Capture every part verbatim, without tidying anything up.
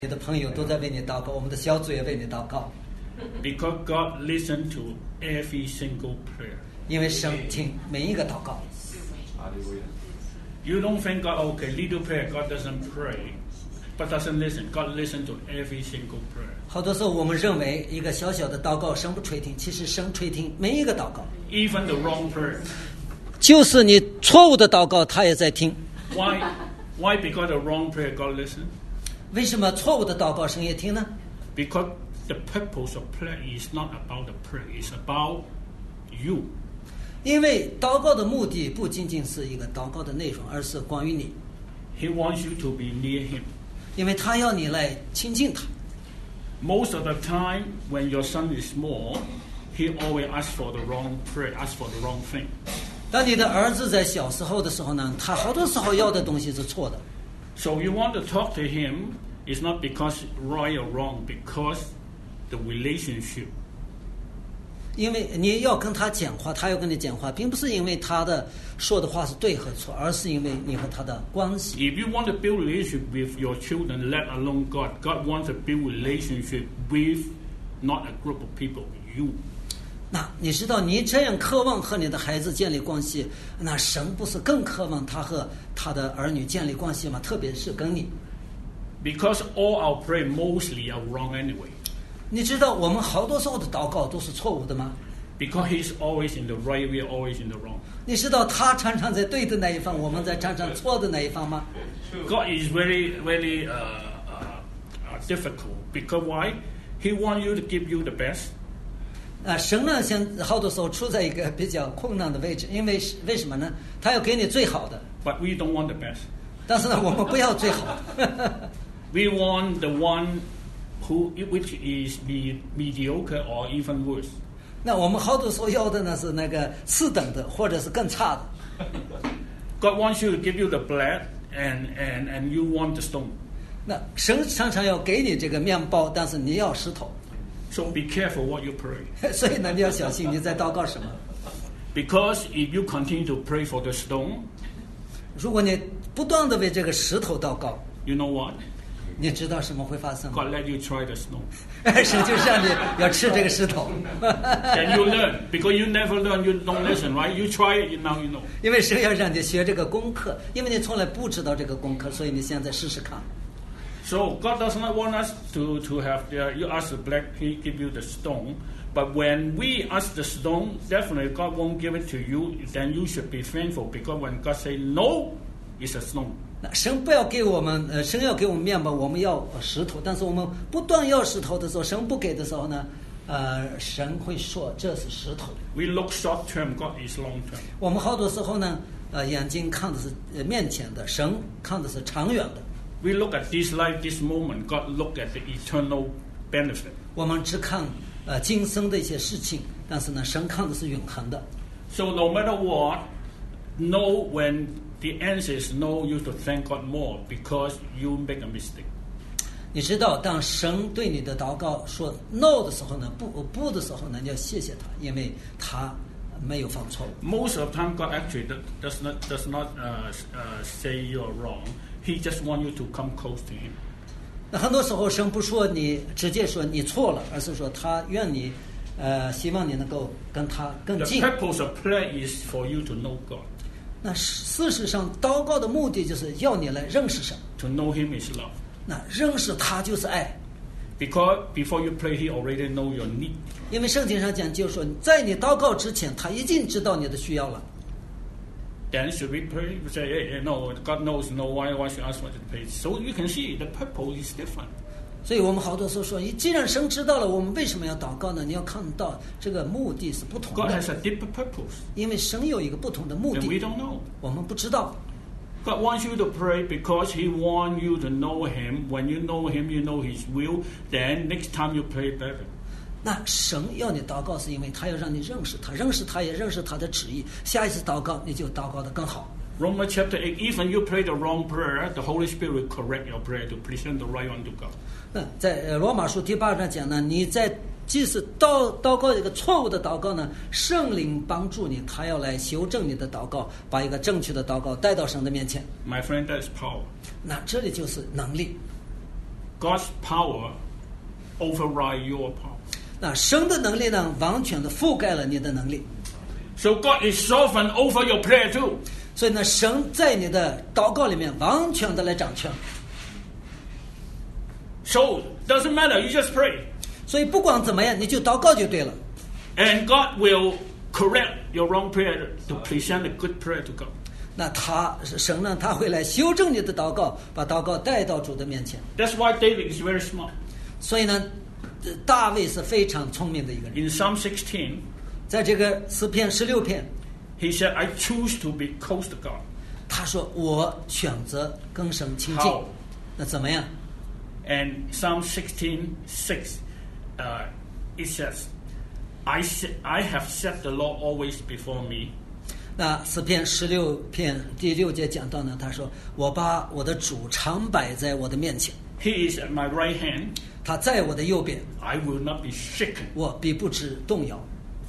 你的朋友都在为你祷告，我们的小组也为你祷告。 Because God listens to every single prayer. 因为神听每一个祷告。 You don't think God, okay, little prayer, God doesn't pray, but doesn't listen. God listens to every single prayer. 好多时候我们认为一个小小的祷告神不垂听，其实神垂听每一个祷告。 Even the wrong prayer. 就是你错误的祷告，他也在听。 Why? Why? Because the wrong prayer, God listens. 为什么错误的祷告神也听呢？ Because the purpose of prayer is not about the prayer; it's about you. 因为祷告的目的不仅仅是一个祷告的内容，而是关于你。 He wants you to be near Him. 因为他要你来亲近他。 Most of the time, when your son is small, he always asks for the wrong prayer, asks for the wrong thing. 当你的儿子在小时候的时候呢，他好多时候要的东西是错的。 So you want to talk to him, it's not because right or wrong, because the relationship. 因为你要跟他讲话，他要跟你讲话，并不是因为他的说的话是对和错，而是因为你和他的关系。 If you want to build relationship with your children, let alone God, God wants to build relationship with not a group of people, you. 那你知道，你这样渴望和你的孩子建立关系，那神不是更渴望他和他的儿女建立关系吗？特别是跟你。 Because all our prayer mostly are wrong anyway. 你知道我们好多时候的祷告都是错误的吗？ Because he's always in the right, we are always in the wrong. 你知道他常常在对的那一方，我们在常常错的那一方吗？ God is very, very uh, uh, uh, difficult. Because why? He wants you to give you the best. 啊，神呢，现好多时候处在一个比较困难的位置，因为为什么呢？他要给你最好的， But we don't want the best. 但是呢，我们不要最好的。 We want the one who, which is me, mediocre or even worse. 那我们好多时候要的呢是那个次等的，或者是更差的。 God wants you to give you the bread, and, and, and you want the stone. 那神常常要给你这个面包，但是你要石头。 So be careful what you pray. 所以呢，你要小心你在祷告什么。 Because if you continue to pray for the stone, 如果你不断的为这个石头祷告， you know what? 你知道什么会发生吗？ God let you try the stone. 神就让你要吃这个石头。 Then you learn. Because you never learn, you don't listen, right? You try it, now you know. 因为神要让你学这个功课，因为你从来不知道这个功课，所以你现在试试看。 So God does not want us to, to have the, you ask the black, He give you the stone. But when we ask the stone, definitely God won't give it to you. Then you should be thankful, because when God say no, it's a stone. 那神不要给我们，呃，神要给我们面包，我们要石头。但是我们不断要石头的时候，神不给的时候呢，呃，神会说这是石头。 We look short term, God is long term. 我们好多时候呢，呃，眼睛看的是呃面前的，神看的是长远的。 We look at this life, this moment. God look at the eternal benefit. 我们只看呃今生的一些事情，但是呢，神看的是永恒的。 So no matter what, no, when the answer is no, you have to thank God more, because you make a mistake. 你知道，当神对你的祷告说 no 的时候呢，不不的时候呢，你要谢谢他，因为他没有犯错误。 Most of the time, God actually does not does not uh, uh, say you're wrong. He just wants you to come close to Him. 那很多时候，神不说你直接说你错了，而是说他愿你，呃，希望你能够跟他更 The 近。 purpose of prayer is for you to know God. 那事实上，祷告的目的就是要你来认识神。 To know Him is love. 那认识他就是爱， Because before you pray, He already know your need. 因为圣经上讲，就是说在你祷告之前，他已经知道你的需要了。 Then should we pray? We say, hey, hey, no, God knows. No, why, why should I ask for the pray? So you can see the purpose is different. 所以我们好多时候说，既然神知道了，我们为什么要祷告呢？你要看到这个目的是不同 God 的， has a deeper purpose, 因为神有一个不同的目 and we 的， don't know. 我们不知道。 God wants you to pray because He wants you to know Him. When you know Him, you know His will. Then next time you pray better. 那神要你祷告，是因为他要让你认识他，认识他也认识他的旨意。下一次祷告，你就祷告得更好。 Romans chapter eight, even you pray the wrong prayer, the Holy Spirit will correct your prayer to present the right one to God. 那在呃罗马书第八章讲呢，你在即使祷祷告一个错误的祷告呢，圣灵帮助你，他要来修正你的祷告，把一个正确的祷告带到神的面前。 My friend, that is power. 那这里就是能力。 God's power override your power. 那神的能力呢，完全的覆盖了你的能力。 So God is sovereign over your prayer too. 所以呢，神在你的祷告里面完全的来掌权。 So doesn't matter, you just pray. 所以不管怎么样，你就祷告就对了。 And God will correct your wrong prayer to present a good prayer to God. 那他神呢，他会来修正你的祷告，把祷告带到主的面前。 That's why David is very smart. 所以呢，大卫是非常聪明的一个人。 In Psalm sixteen, 在这个诗篇十六篇， he said, I choose to be close to God. 他说我选择跟神亲近。 How? 那怎么样？ And Psalm sixteen six, uh, it says, I, set, I have set the Lord always before me. 那诗篇十六篇第六节讲到呢，他说我把我的主常摆在我的面前， He is at my right hand. 他在我的右边， I will not be shaken. 我必不致动摇。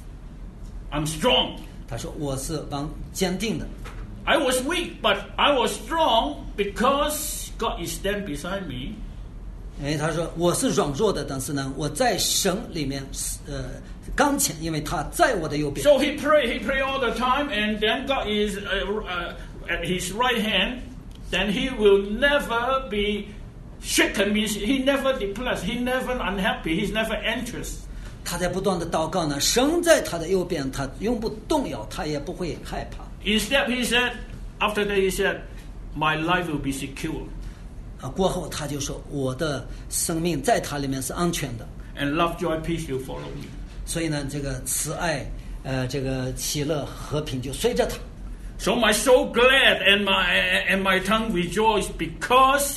I'm strong. 他说我是完坚定的。 I was weak, but I was strong because God is stand beside me. 因为他说我是软弱的，但是呢，我在神里面呃刚强，因为他在我的右边。 So he pray, he pray all the time, and then God is uh, uh, at his right hand. Then he will never be shaken. Means he never depressed, he never unhappy, he's never anxious. 他在不断的祷告呢，神在他的右边，他永不动摇，他也不会害怕。 Instead, he said, after that, he said, "My life will be secure." 啊，过后他就说，我的生命在他里面是安全的。 And love, joy, peace will follow me. 所以呢，这个慈爱，呃，这个喜乐和平就随着他。 So my soul glad and my and my tongue rejoice because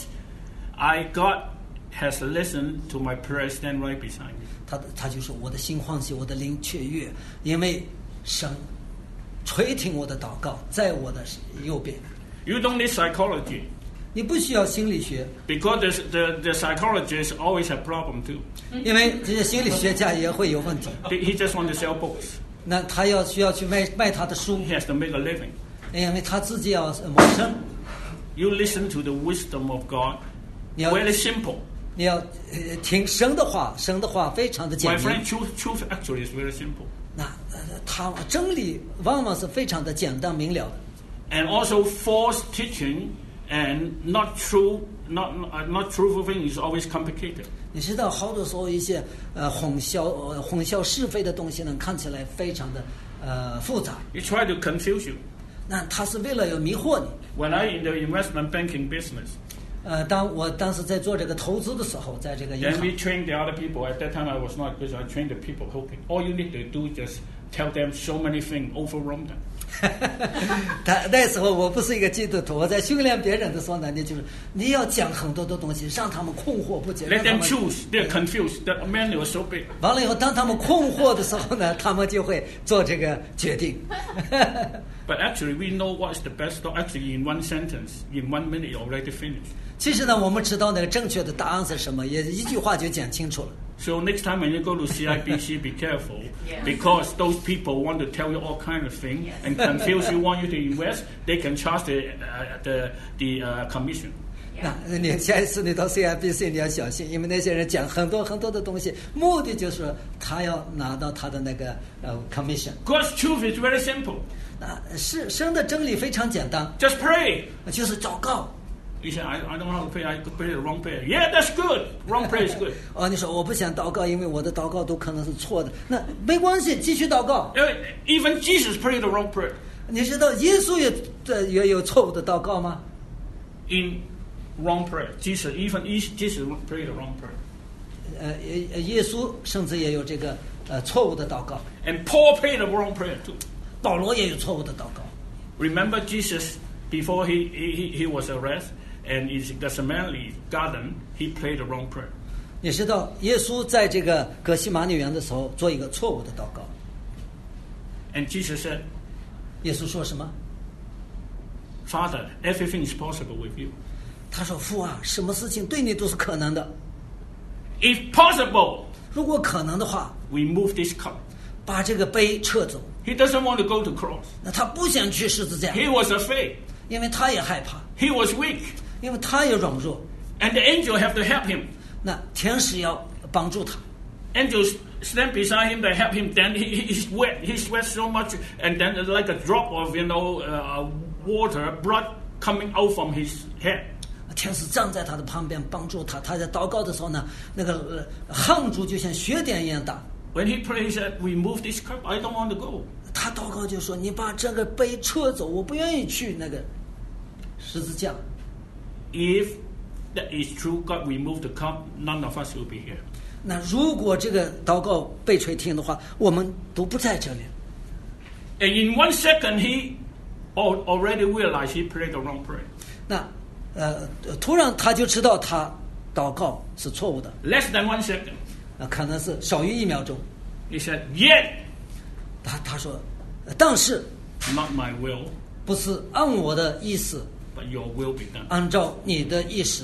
I God has listened to my prayer, stand right beside me. 他他就说，我的心欢喜，我的灵雀跃，因为神垂听我的祷告，在我的右边。 You don't need psychology 你不需要心理学， because the the, the psychologists always have problem too. 因为这些心理学家也会有问题。 He he just want to sell books. 那他要需要去卖卖他的书， He has to make a living. 因为他自己要谋生。 You listen to the wisdom of God. 你要 Very simple. 你要呃听神的话，神的话非常的 My 简明。 friend, truth truth actually is very simple. 那呃他真理往往是非常的简单明了的。 And also false teaching and not true, not uh, not truthful thing is always complicated. 你知道，好多时候一些呃混淆呃混淆是非的东西呢，看起来非常的呃复杂。 You try to confuse you. 那他是为了要迷惑你。 When I in the investment banking business, 呃，当我当时在做这个投资的时候，在这个银 then 行 we， train the other people. At that time, I was not because I trained the people. Okay, all you need to do is just tell them so many things, overwhelm them. 他那时候我不是一个基督徒，我在训练别人的时候呢，你就是你要讲很多的东西，让他们困惑不解。 Let 让他 them 们 choose. They're confused. The manual is so big. 完了以后，当他们困惑的时候呢，他们就会做这个决定。 But actually, we know what is the best. Actually, in one sentence, in one minute, you already finished. 其实呢，我们知道那个正确的答案是什么，也一句话就讲清楚了。 So next time when you go to C I B C, be careful because those people want to tell you all kind of things and confuse you, want you to invest. They can charge the uh, the the uh, commission. 那你下一次你到 C I B C 你要小心，因为那些人讲很多很多的东西，目的就是他要拿到他的那个呃 commission。 God's truth is very simple. 那是神的真理非常简单， Just pray. 就是祷告。 You say, I, I don't know how to pray. I could pray the wrong prayer. Yeah, that's good. Wrong prayer is good. 哦，你说我不想祷告，因为我的祷告都可能是错的。那没关系，继续祷告。 Even Jesus prayed the wrong prayer. 你知道耶稣也呃也有错误的祷告吗？ In wrong prayer, Jesus even Jesus prayed the wrong prayer. 呃，耶耶稣甚至也有这个呃错误的祷告。 And Paul prayed the wrong prayer too. 保罗也有错误的祷告。 Remember Jesus before he he, he was arrested and in Gethsemane garden, he prayed the wrong prayer. 你知道耶稣在这个革西玛尼园的时候做一个错误的祷告。 And Jesus said, 耶稣说什么？ Father, everything is possible with you. 他说：“父啊，什么事情对你都是可能的。 If possible, 如果可能的话， remove this cup. 把这个杯撤走。 He doesn't want to go to cross. 那他不想去十字架， He was afraid. 因为他也害怕， He was weak. 因为他也软弱。 And the angel have to help him. 那天使要帮助他。 Angels stand beside him, they help him. Then he, he's wet. He sweats so much, and then like a drop of you know uh, water, blood coming out from his head. 天使站在他的旁边帮助他。他在祷告的时候呢，那个汗珠就像血点一样大。 When he prays that remove this cup, I don't want to go. 他祷告就说：“你把这个杯撤走，我不愿意去那个十字架。” If that is true, God remove the cup, none of us will be here. 那如果这个祷告被垂听的话，我们都不在这里。 And in one second, he already realized he prayed the wrong prayer. 那呃，突然他就知道他祷告是错误的。 Less than one second. 啊，可能是少于一秒钟。 He said, "Yet." 他他说，但是 Not my will, 不是按我的意思， but your will be done. 按照你的意思。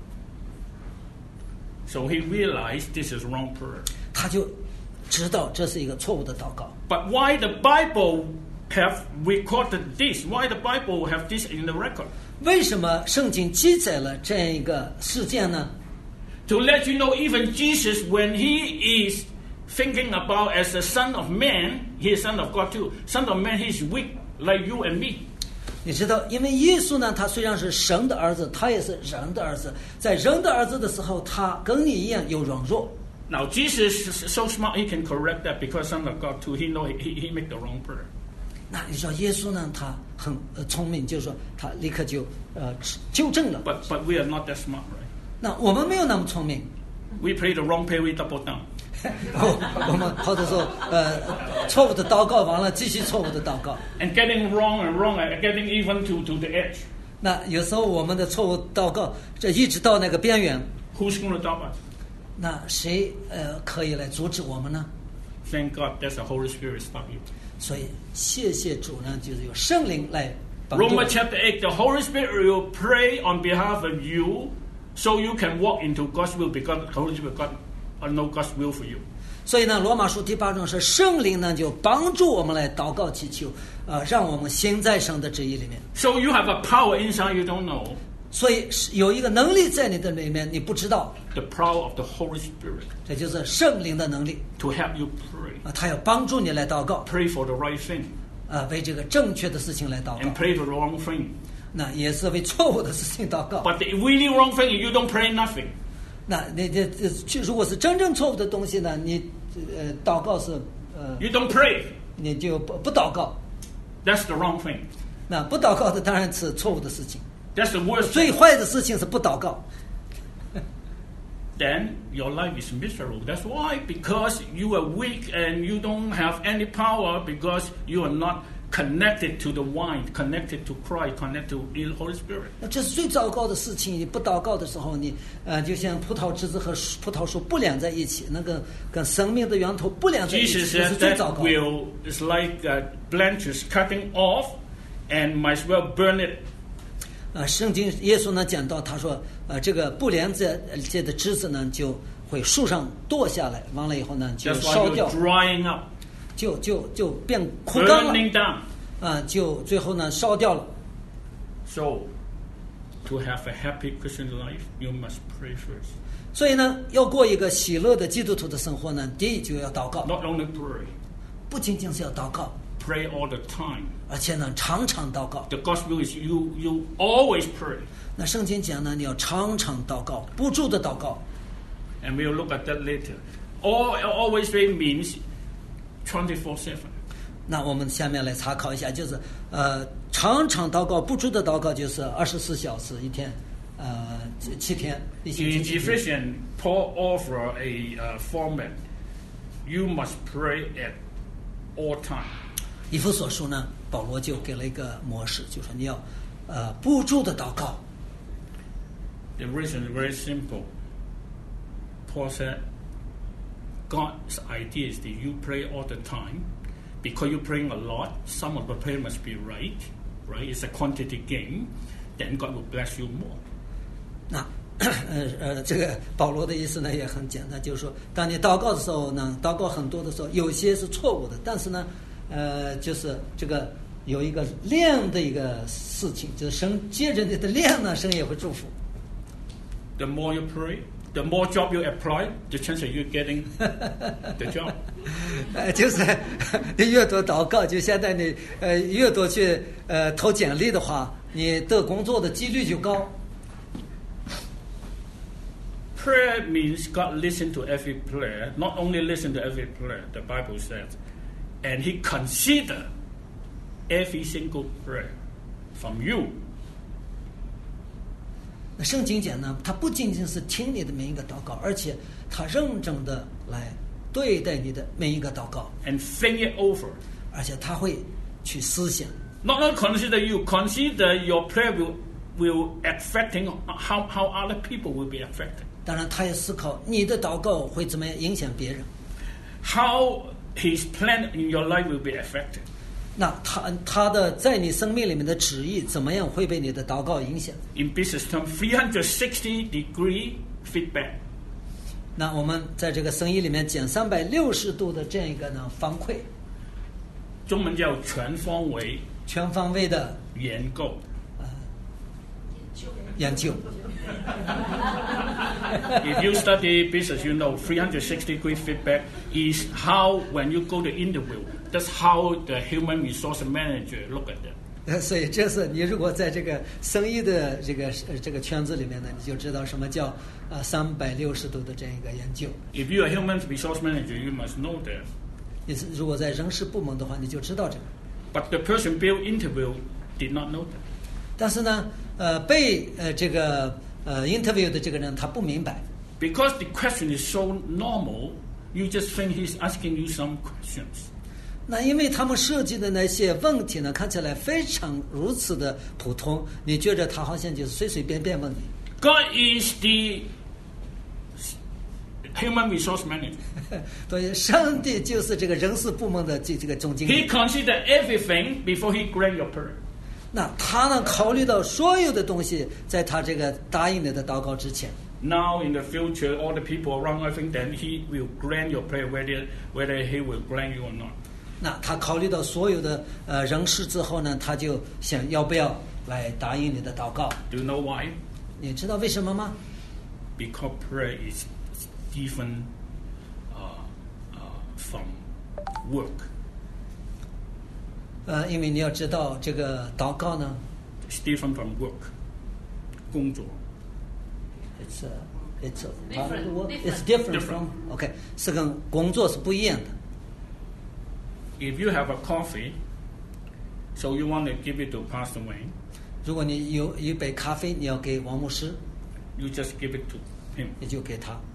So he realized this is wrong prayer. 他就知道这是一个错误的祷告。 But why the Bible have recorded this? Why the Bible have this in the record? 为什么圣经记载了这样一个事件呢？ To let you know, even Jesus, when he is thinking about as the Son of Man, he is Son of God too. Son of Man, he is weak like you and me. 你知道，因为耶稣呢，他虽然是神的儿子，他也是人的儿子。在人的儿子的时候，他跟你一样有软弱。 Now Jesus is so smart, he can correct that because Son of God too. He know he he make the wrong prayer. 那你说耶稣呢，他很呃聪明，就是说他立刻就呃纠正了。 But but we are not that smart, right? 那我们没有那么聪明， We pray the wrong prayer, we double down. 我们或者说呃错误的祷告完了，继续错误的祷告。 And getting wrong and wrong and getting even to, to the edge. 那有时候我们的错误祷告，这一直到那个边缘， Who's going to stop us? 那谁呃可以来阻止我们呢？ Thank God there's the Holy Spirit stop you. 所以谢谢主呢，就是有圣灵来帮助我 Romans 们。 chapter eight, the Holy Spirit will pray on behalf of you so you can walk into God's will because the Holy Spirit God, uh, know God's will for you. 所以呢，罗马书第八章是圣灵呢就帮助我们来祷告祈求，呃，让我们行在神的旨意里面。 So you have a power inside you don't know, 所以是有一个能力在你的里面，你不知道， the power of the Holy Spirit 这就是圣灵的能力 to help you pray. 啊，他要帮助你来祷告， Pray for the right thing 啊，为这个正确的事情来祷 and 告， pray for the wrong thing. 那也是为错误的事情祷告。 But the really wrong thing is you don't pray nothing. 那那这这这如果是真正错误的东西呢，你呃祷告是呃 You don't pray. 你就不不祷告， That's the wrong thing. 那不祷告的当然是错误的事情。 That's the worst 最 thing. 坏的事情是不祷告。 Then your life is miserable. That's why, because you are weak and you don't have any power because you are not connected to the wine, connected to Christ, connected to the Holy Spirit. 那这是最糟糕的事情。你不祷告的时候，你呃，就像葡萄枝子和葡萄树不连在一起，那个跟生命的源头不连在一起， Jesus 这是 said 最糟 that 糕的。 will is like uh, branches cutting off and might as well burn it. 呃，圣经耶稣呢讲到，他说，呃，这个不连在这的枝子呢，就会树上剁下来，完了以后呢，就 That's why 烧 you're 掉， drying up, 就就就变枯干了， burning down. 啊、就最后呢烧掉了。 So, to have a happy Christian life, you must pray first. 所以呢，要过一个喜乐的基督徒的生活呢，第一就要祷告， Not only pray, 不仅仅是要祷告， pray all the time. 而且呢常常祷告。 The gospel is you you always pray. 那圣经讲呢，你要常常祷告，不住的祷告。 And we'll look at that later. All, always pray means twenty-four seven. 那我们下面来查考一下，就是呃，常常祷告，不住的祷告，就是二十四小时一天，呃，七天，一星期 In 七天。 Ephesians, Paul offer a uh, format. You must pray at all time. 以弗所书呢，保罗就给了一个模式，就说你要呃不住的祷告。 The reason is very simple. Paul said, God's idea is that you pray all the time. Because you're praying a lot, some of the prayer must be right, right? It's a quantity game. Then God will bless you more. 那呃呃，这个保罗的意思呢也很简单，就是说，当你祷告的时候呢，祷告很多的时候，有些是错误的，但是呢，呃，就是这个有一个量的一个事情，就是神接着你的量呢，神也会祝福。 The more you pray, the more job you apply, the chance of you getting the job. 呃，就是你越多祷告，就相当于呃越多去呃投简历的话，你得工作的几率就高。 Prayer means God listen to every prayer, not only listen to every prayer, the Bible says, and He consider every single prayer from you. 那圣经讲呢，他不仅仅是听你的每一个祷告，而且他认真的来对待你的每一个祷告， And think it over. 而且他会去思想。 Not only consider you, consider your prayer will will affecting how, how other people will be affected. 当然，他也思考你的祷告会怎么样影响别人。 How His plan in your life will be affected. 那他他的在你生命里面的旨意怎么样会被你的祷告影响？ In business terms, three hundred sixty degree feedback. 那我们在这个生意里面讲三百六十度的这样一个呢反馈， 中文叫全方位全方位的研究。 研究。 If you study business, you know three hundred sixty degree feedback is how when you go to interview, that's how the human resource manager look at it. 所以这是你如果在这个生意的这个这个圈子里面呢，你就知道什么叫啊三百六十度的这样一个研究。 If you are human resource manager, you must know that. 你是如果在人事部门的话，你就知道这个。 But the person being interviewed did not know that. 但是呢，呃，被呃这个呃 interview 的这个人他不明白， Because the question is so normal, you just think he's asking you some questions. 那因为他们设计的那些问题呢，看起来非常如此的普通，你觉得他好像就是随随便便问你。 God is the human resource manager. 所以，上帝就是这个人事部门的这这个总经 He 理。 considered everything before he grant your prayer. 那他呢，考虑到所有的东西，在他这个答应你的祷告之前。 Now in the future, all the people around, I think then he will grant your prayer, whether whether he will grant you or not. 那他考虑到所有的呃人事之后呢，他就想要不要来答应你的祷告。 Do you know why? 你知道为什么吗？ Because prayer is different uh, uh, from work. 呃，因为你要知道，这个祷告呢 It's different from work. 工作。 ，it's a, it's a, Different, it's different. different from OK， 是跟工作是不一样的。 If you have a coffee, so you want to give it to Pastor Wayne, 如果你有一杯咖啡，你要给王牧师， you just give it to him, 你就给他。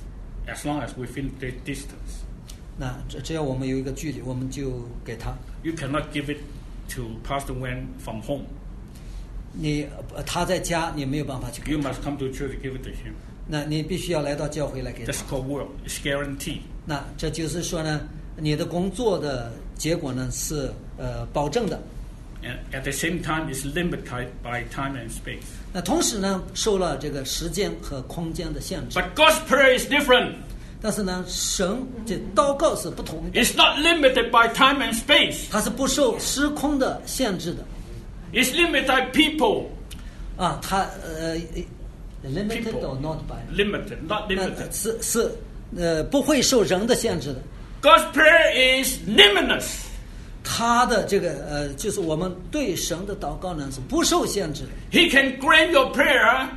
as long as within the distance. 那只只要我们有一个距离，我们就给他。 You cannot give it to Pastor Wayne from home. 你呃他在家，你没有办法去给 You 他。 must come to church to give it to him. 那你必须要来到教会来给他 That's。called work. It's guaranteed. 那这就是说呢，你的工作的结果呢是呃保证的。 And at the same time, it's limited by time and space. 那同时呢，受了这个时间和空间的限制。 But God's prayer is different. 但是呢，神这祷告是不同的， It's not limited by time and space. 它是不受时空的限制的。 It's limited by people. 啊，它呃 limited People. or not by， Limited, not 那 limited. 是是呃不会受人的限制的。 God's prayer is limitless. 他的这个呃，就是我们对神的祷告呢是不受限制的。 He can grant your prayer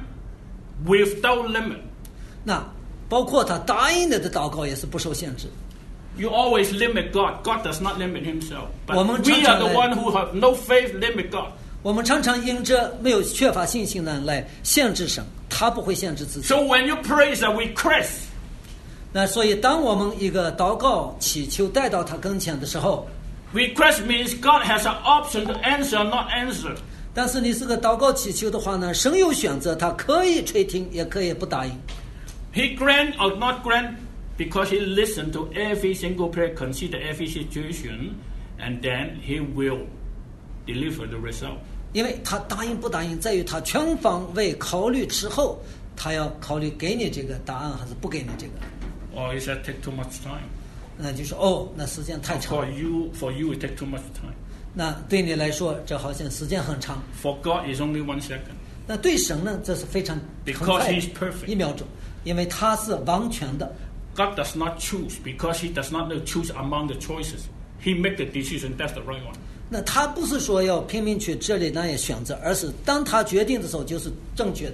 without limit. 那包括他答应你的祷告也是不受限制。 You always limit God. God does not limit himself. But 我们 we 常常 are the 来- one who have no faith limit God. 我们常常因着没有缺乏信心呢来限制神，他不会限制自己。 So when you pray is a request. 那所以当我们一个祷告祈求带到他跟前的时候， Request means God has an option to answer or not answer. 但是你是个祷告祈求的话呢，神有选择，他可以垂听，也可以不答应。 He grant or not grant because he listened to every single prayer, consider every situation, and then he will deliver the result. 因为他答应不答应，在于他全方位考虑之后，他要考虑给你这个答案还是不给你这个。 Or is that take too much time? 那就说哦，那时间太长 For，you, for you, it take too much time. 那对你来说，这好像时间很长。 For God, it's only one second. 那对神呢，这是非常很 Because 快 He's perfect. 一秒钟。 因为他是王权的。 God does not choose because He does not choose among the choices. He make the decision. That's the right one. 那他不是说要拼命去这里那也选择，而是当他决定的时候就是正确的。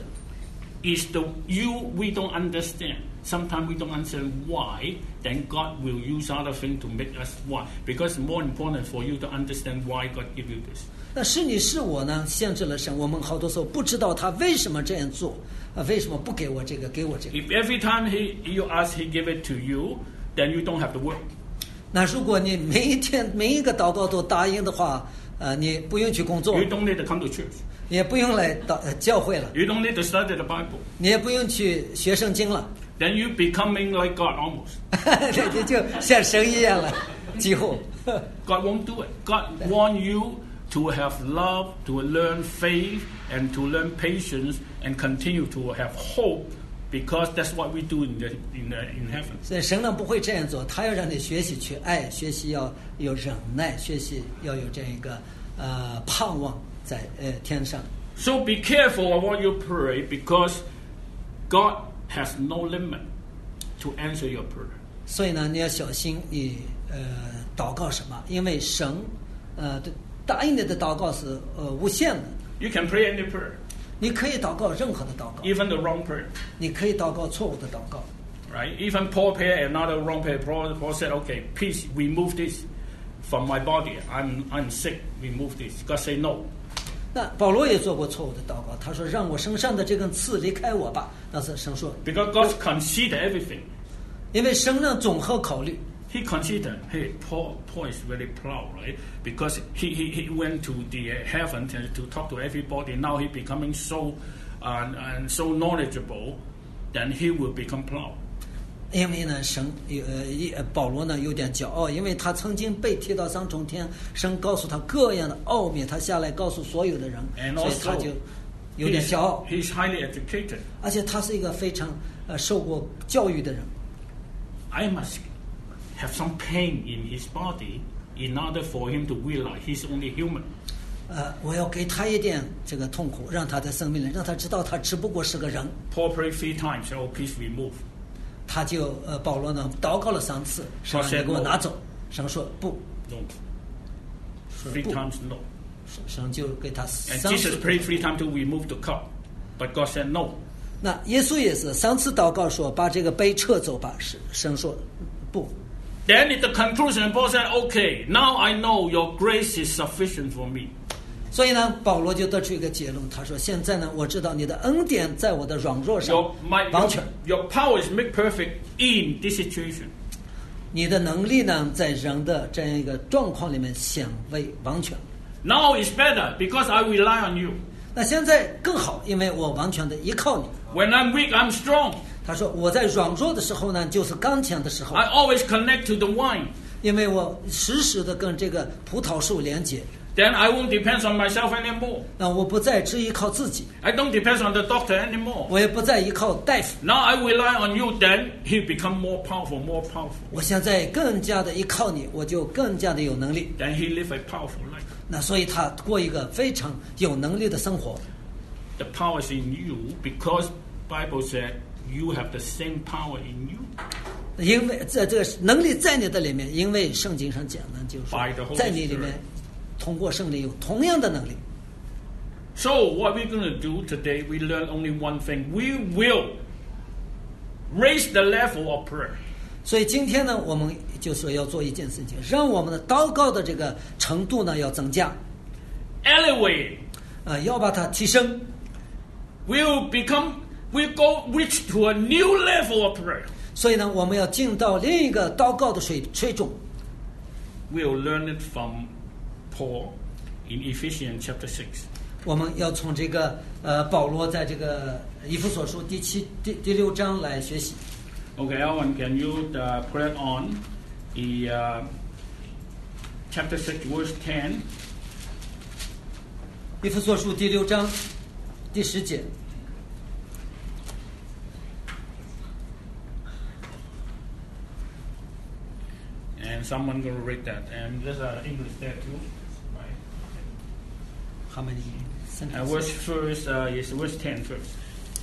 Is the you we don't understand. Sometimes we don't understand why. Then God will use other things to make us why. Because it's more important for you to understand why God give you this. 那是你是我呢，限制了神。我们好多时候不知道他为什么这样做，啊，为什么不给我这个，给我这个？ If every time He you ask He give it to you, then you don't have to work. 那如果你每一天每一个祷告都答应的话，呃，你不用去工作， You don't need to come to church. 也不用来祷呃教会了， You don't need to study the Bible. 你也不用去学圣经了， Then you becoming like God almost. 你就像神一样了，几乎。 God won't do it. God want you to have love, to learn faith, and to learn patience, and continue to have hope, because that's what we do in the in the, in heaven. 所以神呢不会这样做，他要让你学习去爱，学习要有忍耐，学习要有这样一个呃盼望在呃天上。 So be careful of what you pray, because God has no limit to answer your prayer. 所以呢，你要小心你呃祷告什么，因为神呃答应你的祷告是呃无限的。 You can pray any prayer, 你可以祷告任何的祷告， even the wrong prayer, 你可以祷告错误的祷告。 right? Even Paul prayed another wrong prayer. Paul, Paul said, "Okay, please remove this from my body. I'm I'm sick. Remove this." God said no. 那保罗也做过错误的祷告，他说：“让我身上的这根刺离开我吧。”但是神说， Because God consider everything. 因为神呢总合考虑。 He considered, hey, Paul, Paul is very proud, right? Because he, he, he went to the uh, heaven to, to talk to everybody. Now he becoming so uh, and so knowledgeable, then he will become proud. 因为呢，神呃一呃保罗呢有点骄傲，因为他曾经被提到三重天，神告诉他各样的奥秘，他下来告诉所有的人， And 所以他 also, 就有点 he's, 骄傲。 he's highly educated. 而且他是一个非常呃受过教育的人。 I must have some pain in his body in order for him to realize he's only human. 呃，我要给他一点这个痛苦，让他在生命里，让他知道他只不过是个人。 Paul prayed three times, oh, please remove. 他就呃，保罗呢祷告了三次，神让你给我拿走。神说不， No. 说 Three 不， times no. 神就给他 And 三 Jesus 次。 prayed three times to remove the cup. But God said no. 那耶稣也是三次祷告说把这个杯撤走吧，是神说不。 Then at the conclusion, Paul said, okay, now I know your grace is sufficient for me. 所以呢，保罗就得出一个结论，他说：“现在呢，我知道你的恩典在我的软弱上 Your, my, 完 your, 全， your power is made perfect in this situation. 你的能力呢，在人的这样一个状况里面显为完全。 Now it's better because I rely on you. 那现在更好，因为我完全的依靠你。 When I'm weak, I'm strong. 他说我在软弱的时候呢，就是刚强的时候， I always connect to the vine. 因为我时时的跟这个葡萄树连接。 Then I won't depend on myself anymore. 那我不再只依靠自己， I don't depend on the doctor anymore. 我也不再依靠大夫， Now I rely on you, then he become more powerful, more powerful. 我现在更加的依靠你，我就更加的有能力。 Then he live a powerful life. 那所以他过一个非常有能力的生活。 The power is in you because Bible said you have the same power in you. 因为在这个能力在你的里面，因为圣经上讲呢，就是 By the Holy 说在你里面，通过圣灵有同样的能力。 So what we're going to do today, we learn only one thing. We will raise the level of prayer. 所以今天呢，我们就说要做一件事情，让我们的祷告的这个程度呢要增加， Elevate. 呃，要把它提升。 We'll become, we'll go reach to a new level of prayer. 所以呢，我们要进到另一个祷告的水水中。 We'll learn it from Paul in Ephesians chapter six. 我们要从这个呃保罗在这个以弗所书第七第第六章来学习。 Okay, Alan, can you uh, put it on the uh, chapter six, verse ten? 以弗所书第六章第十节。 And someone going to read that. And there's an English there too. Right. How many Uh, sentences? verse first uh, is verse ten first.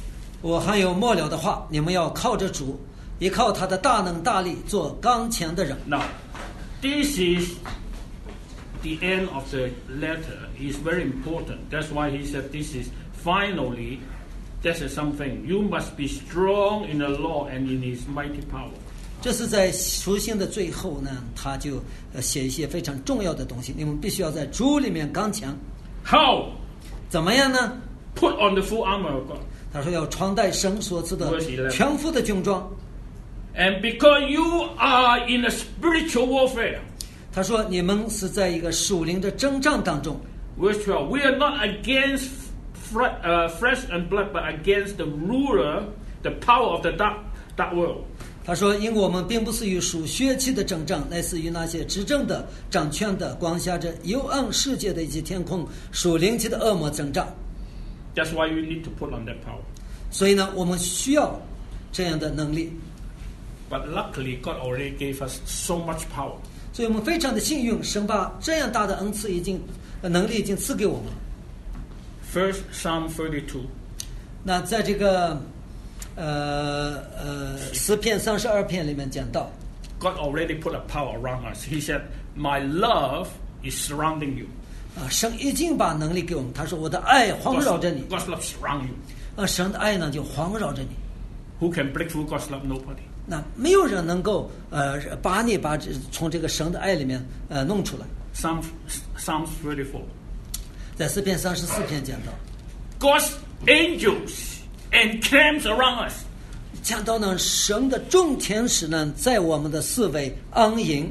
我还有末了的话，你们要靠着主，依靠他的大能大力，做刚强的人。 Now, this is the end of the letter. It's very important. That's why he said this is finally, this is something. You must be strong in the Lord and in his mighty power. 这是在书信的最后呢，他就呃写一些非常重要的东西，你们必须要在主里面刚强。 How? 怎么样呢？ Put on the full armor of God. 他说要穿戴神所赐的 Verse eleven 全副的军装。 And because you are in a spiritual warfare. 他说你们是在一个属灵的征战当中。 Verse twelve. We are not against fre- uh, flesh and blood, but against the ruler, the power of the dark, dark world. 他说因为我们并不是与属血气的征战，乃是与那些执政的、掌权的、光下着幽暗世界的以及天空属灵气的恶魔征战。 That's why you need to put on that power. 所以呢，我们需要这样的能力。 But luckily, God already gave us so much power. 所以我们非常的幸运，神把这样大的恩赐已经呃能力已经赐给我们。 First, Psalm thirty-two. 那在这个呃呃诗篇三十二篇里面讲到， God already put a power around us. He said, "My love is surrounding you." 啊，神已经把能力给我们。他说：“我的爱环绕着 God's, 你。 God's love surround you. ” 啊，神的爱呢就环绕着你。 Who can break through God's love? Nobody. 那没有人能够呃把你把这从这个神的爱里面呃弄出来。 Psalm, Psalm thirty-four. 在诗篇三十四篇讲到， God's angels encamps around us. 讲到呢，神的众天使呢在我们的四围安营。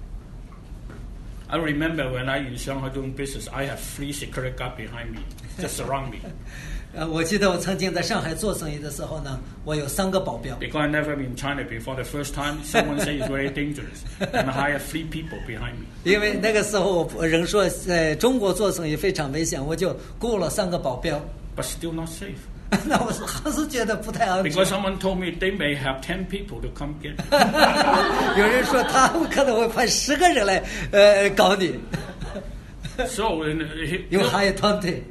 I remember when I in Shanghai doing business, I have three security guards behind me, just surround me. 呃，我记得我曾经在上海做生意的时候呢，我有三个保镖。 Because I never been in China before, the first time someone say it's very dangerous, and I have three people behind me. 因为那个时候我人说在中国做生意非常危险，我就雇了三个保镖。 But still not safe. 那我是还是觉得不太安全。 Because someone told me they may have ten people to come get me. 有人说他们可能会派十个人来呃搞你， So, in, he, 因为还有团队。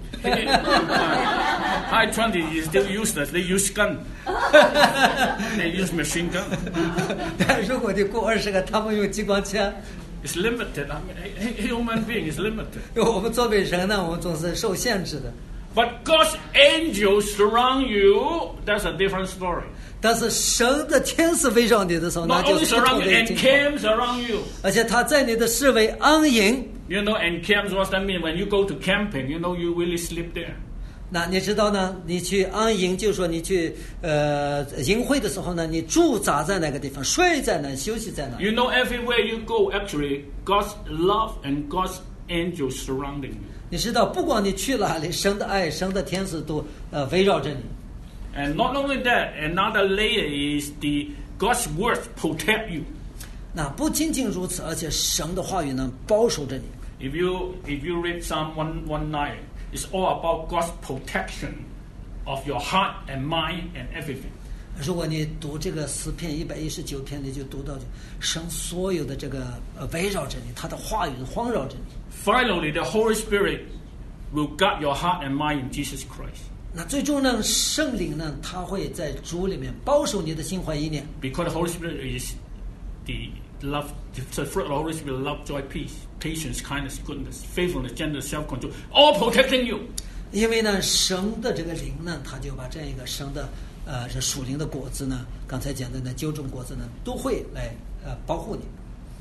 I twenty is still useless. They use gun. They use machine gun. 但如果你雇二十个，他们用激光枪。 It's limited. I mean, a human being is limited. 因为我们作为人呢，我们总是受限制的。 But God's angels surround you. That's a different story. 但是神的天使围绕你的时候，那 Not 就 only 是不同 surround 的 you, 一境况。 encamps around you. 而且他在你的四围安营。 You know, encamps, what that mean? When you go to camping, you know, you really sleep there. 那你知道呢？你去安营，就是说你去呃营会的时候呢，你驻扎在哪个地方，睡在哪，休息在哪。 You know, everywhere you go, actually, God's love and God's angels surrounding you. 你知道，不管你去哪里，神的爱、神的天使都呃围绕着你。 And not only that, another layer is the God's words protect you. 那不仅仅如此，而且神的话语呢保守着你。 If you if you read Psalm one nineteen, it's all about God's protection of your heart and mind and everything. 如果你读这个诗篇一百一十九篇，你就读到神所有的这个呃围绕着你，他的话语环绕着你。 Finally, the Holy Spirit will guard your heart and mind in Jesus Christ. 那最终呢，圣灵呢，他会在主里面保守你的心怀意念。 Because the Holy Spirit is the love, the fruit of the Holy Spirit, love, joy, peace, patience, kindness, goodness, faithfulness, gentleness, self-control, all protecting you. 因为呢，神的这个灵呢，他就把这样一个神的呃这属灵的果子呢，刚才讲的那九种果子呢，都会来呃保护你。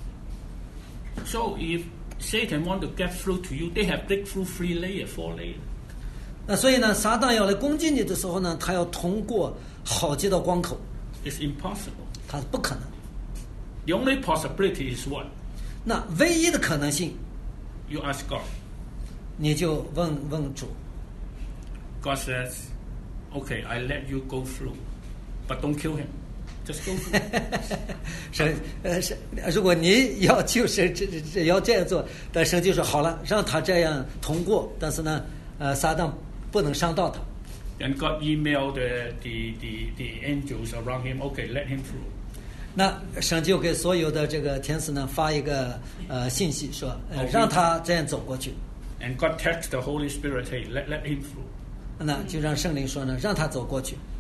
So if Satan want to get through to you, they have dig through three layers, four layers. 那所以呢，撒旦要来攻击你的时候呢，他要通过好几道关口， It's impossible. 他不可能。 The only possibility is what? 那唯一的可能性， You ask God. 你就问问主。 God says, okay, I let you go through, but don't kill him. Just go through. 神呃是，如果你要就是这这这要这样做，但神就说好了，让他这样通过，但是呢，呃，撒旦不能伤到他。 And God emailed the, the, the, the angels around him, okay, let him through. 那神就给所有的这个天使呢发一个呃信息说，呃，让他这样走过去。 And God texted the Holy Spirit, hey, let, let him through. 那就让圣灵说呢，让他走过去。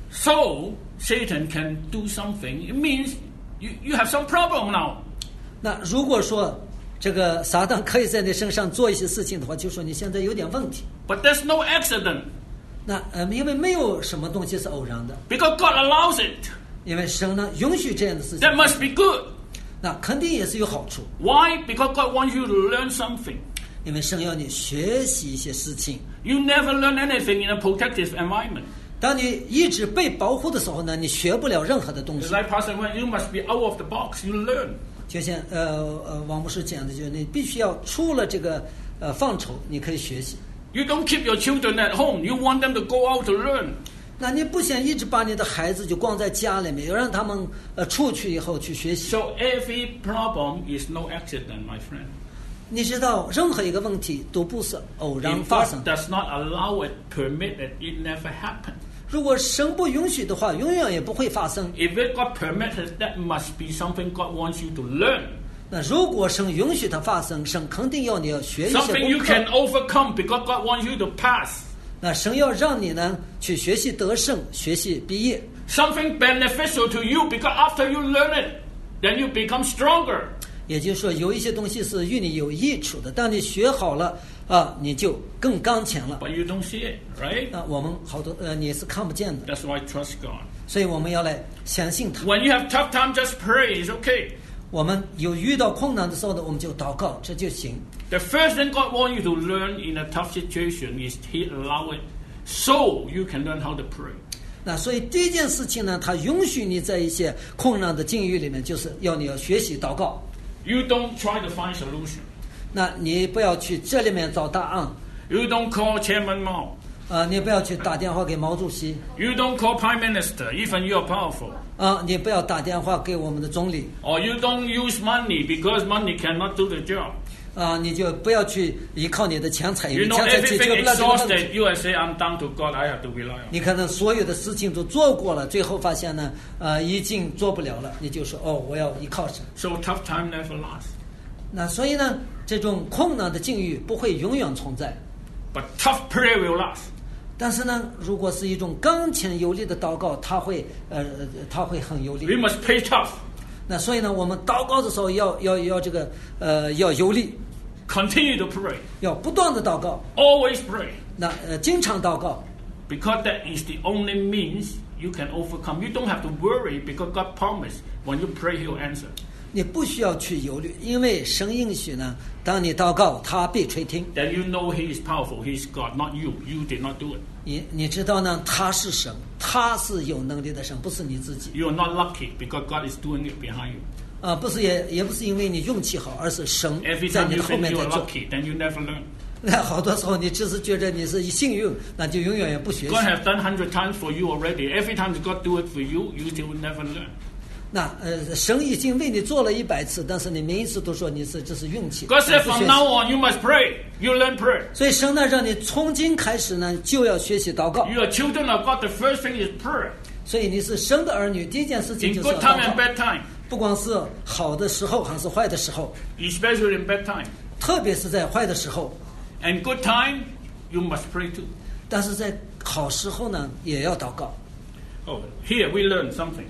So Satan can do something. It means you, you have some problem now. 那如果说这个撒旦可以在你身上做一些事情的话，就说你现在有点问题。 But there's no accident. 那呃，因为没有什么东西是偶然的， Because God allows it. 因为神呢允许这样的事情， That must be good. 那肯定也是有好处。 Why? Because God wants you to learn something. 因为神要你学习一些事情。 You never learn anything in a protective environment. 当你一直被保护的时候呢，你学不了任何的东 It's 西。 like Pastor went, you must be out of the box. You learn. 就像呃呃王牧师讲的，就是你必须要出了这个呃范畴，你可以学习。 You don't keep your children at home. You want them to go out to learn. 那你不想一直把你的孩子就光在家里面，要让他们呃出去以后去学习。 So every problem is no accident, my friend. 你知道，任何一个问题都不是偶然 If 发 God 生。 does not allow it, permit it, it never happened. 如果神不允许的话，永远也不会发生。 If it got permitted, that must be something God wants you to learn. 那如果神允许它发生，神肯定要你要学一些 Something 功 you 课 can。overcome because God wants you to pass. 那神要让你呢去学习得胜，学习毕业。 Something beneficial to you because after you learn it, then you become stronger. 也就是说，有一些东西是与你有益处的。当你学好了啊，你就更刚强了。 But you don't see it, right? 那我们好多呃，你是看不见的， That's why trust God. 所以我们要来相信他。 When you have tough time, just pray. It's okay. 我们有遇到困难的时候呢，我们就祷告，这就行。 The first thing God wants you to learn in a tough situation is He allow it so you can learn how to pray. 那所以第一件事情呢，他允许你在一些困难的境遇里面，就是要你要学习祷告。 You don't try to find solution. 那你不要去这里面找答案， You don't call Chairman Mao. 啊、你不要去打电话给毛主席， You don't call Prime Minister, even you're powerful. 啊、你不要打电话给我们的总理， Or you don't use money because money cannot do the job. 啊、你就不要去依靠你的钱财，因 You 为 know 钱财解决 everything 不了这个问题。 exhausted, you will say, I'm down to God, I have to rely on. 你可能所有的事情都做过了，最后发现呢，呃，已经做不了了，你就说哦，我要依靠神。 So tough time never lasts. 那所以呢，这种困难的境遇不会永远存在。 But tough prayer will last. 但是呢，如果是一种刚强有力的祷告，它会呃，它会很有力。 We must pray tough. 那所以呢，我们祷告的时候要要要这个呃要有力， Continue to pray. 要不断的祷告。 Always pray. 那呃，经常祷告， Because that is the only means you can overcome. You don't have to worry because God promised when you pray, He'll answer. 你不需要去忧虑，因为神应许呢，当你祷告，他必垂听。 Then you know He is powerful. He is God, not you. You did not do it. 你你知道呢，他是神，他是有能力的神，不是你自己。 You are not lucky because God is doing it behind you. 啊、不是也也不是因为你运气好，而是神 Every 在 time 你 you 的后 think 面 you 在 are 做。 lucky, then you never learn. 那好多时候你只是觉得你是幸运，那就永远也不学习 God。have done hundred times for you already. Every time God do it for you, you still never learn. 那呃，神已经为你做了一百次，但是你每一次都说你是这是运气。 God 你 said 不 from 学习 now on you must pray. You learn prayer. 所以神呢，让你从今开始呢，就要学习祷告。 You are children of God. The first thing is prayer. 所以你是神的儿女，第一件事情 In 就是要 good time 祷 and 告。 bad time. 不光是好的时候，还是坏的时候， Especially in bad time. 特别是在坏的时候。 And good time, you must pray too. 但是在好时候呢，也要祷告。 Oh, here we learn something.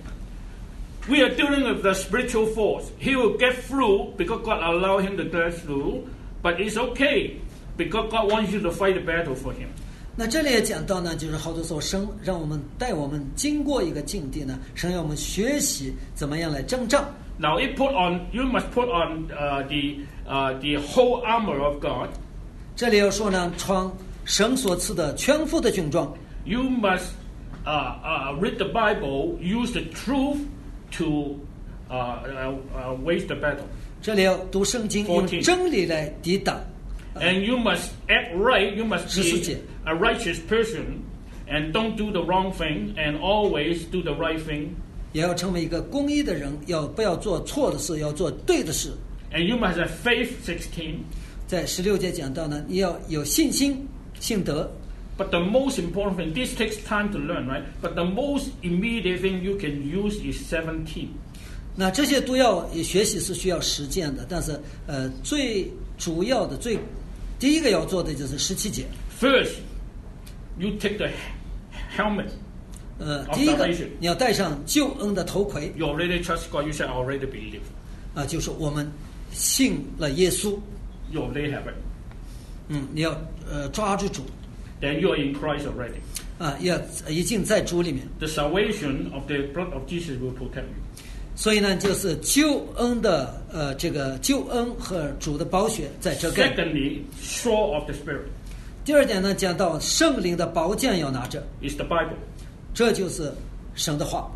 We are dealing with the spiritual force. He will get through because God allowed him to get through. But it's okay because God wants you to fight the battle for him. 那这里也讲到呢，就是好多时候神让我们带我们经过一个境地呢，神让我们学习怎么样来征战。 Now, it put on you must put on uh, the uh, the whole armor of God. 这里要说呢，穿神所赐的全副的军装。 You must uh, uh, read the Bible, use the truth to uh, uh, uh, wage the battle. 这里要读圣经，用真理来抵挡。 And you must act right. You must 十四节 be a righteous person, and don't do the wrong thing, and always do the right thing. 也要成为一个公义的人，要不要做错的事，要做对的事。 And you must have faith. Sixteen. 在十六节讲到呢，你要有信心、信德。 But the most important thing, this takes time to learn, right? But the most immediate thing you can use is seventeen. 那这些都要学习是需要实践的，但是呃，最主要的、最第一个要做的就是十七节。 First, you take the helmet. 呃， of 第一个 salvation. 你要戴上救恩的头盔 You already trust God. You said, I already believe. 啊，就是我们信了耶稣， You already have it. 嗯，你要呃抓住主 Then you are in Christ already. 啊，要已经在主里面， The salvation of the blood of Jesus will protect you. 所以呢，就是救恩的呃这个救恩和主的宝血在遮盖。 Secondly, sword of the Spirit 第二点呢，讲到圣灵的宝剑要拿着， is the Bible. 这就是神的话。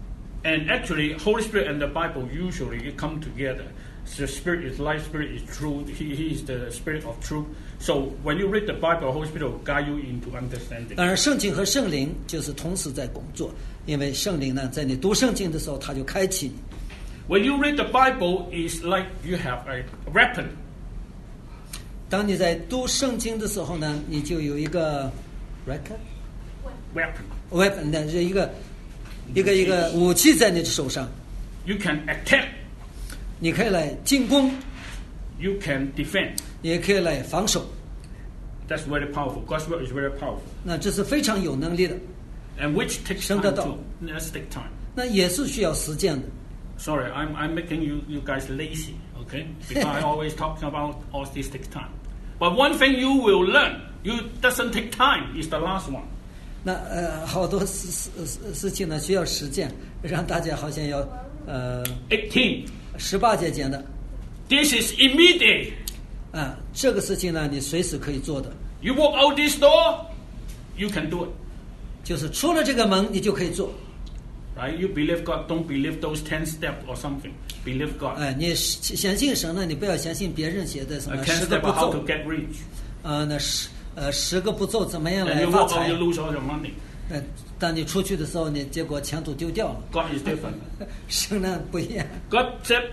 And actually, Holy Spirit and the Bible usually come together. The Spirit is life, Spirit is truth. He, he is the Spirit of truth. So when you read the Bible, Holy Spirit will guide you into understanding. 当然，圣经和圣灵就是同时在工作，因为圣灵呢，在你读圣经的时候，它就开启你。 When you read the Bible, it's like you have a weapon. 当你在读圣经的时候呢，你就有一个 record Weapon. weapon 的这一个一个一个武器在你的手上， You can attack. 你可以来进攻， You can defend. 也可以来防守。 That's very powerful. God's word is very powerful. 那这是非常有能力的， And which takes 生 time 得到。 too. Let's take time. 那也是需要实践的。 Sorry, I'm, I'm making you, you guys lazy, okay? Because I always talk about all this takes time. But one thing you will learn, you doesn't take time, is the last one. 那呃，好多事事事事情呢需要实践，让大家好像要呃 eighteen. 十八节讲的 This is immediate. 啊，这个事情呢你随时可以做的， You walk out this door, you can do it. 就是出了这个门你就可以做。 Right? You believe God, don't believe those ten steps or something. Believe God. 哎，你相信神呢，你不要相信别人写的什 A 么 ten 十个 step 步 on how 骤 to get rich. 啊，那十呃十个步骤怎么样 And 来 you 发 walk out, 财 you？lose all your money. 呃，当你出去的时候，你结果前途丢掉了。 God is different. 神呢不一样。 God said,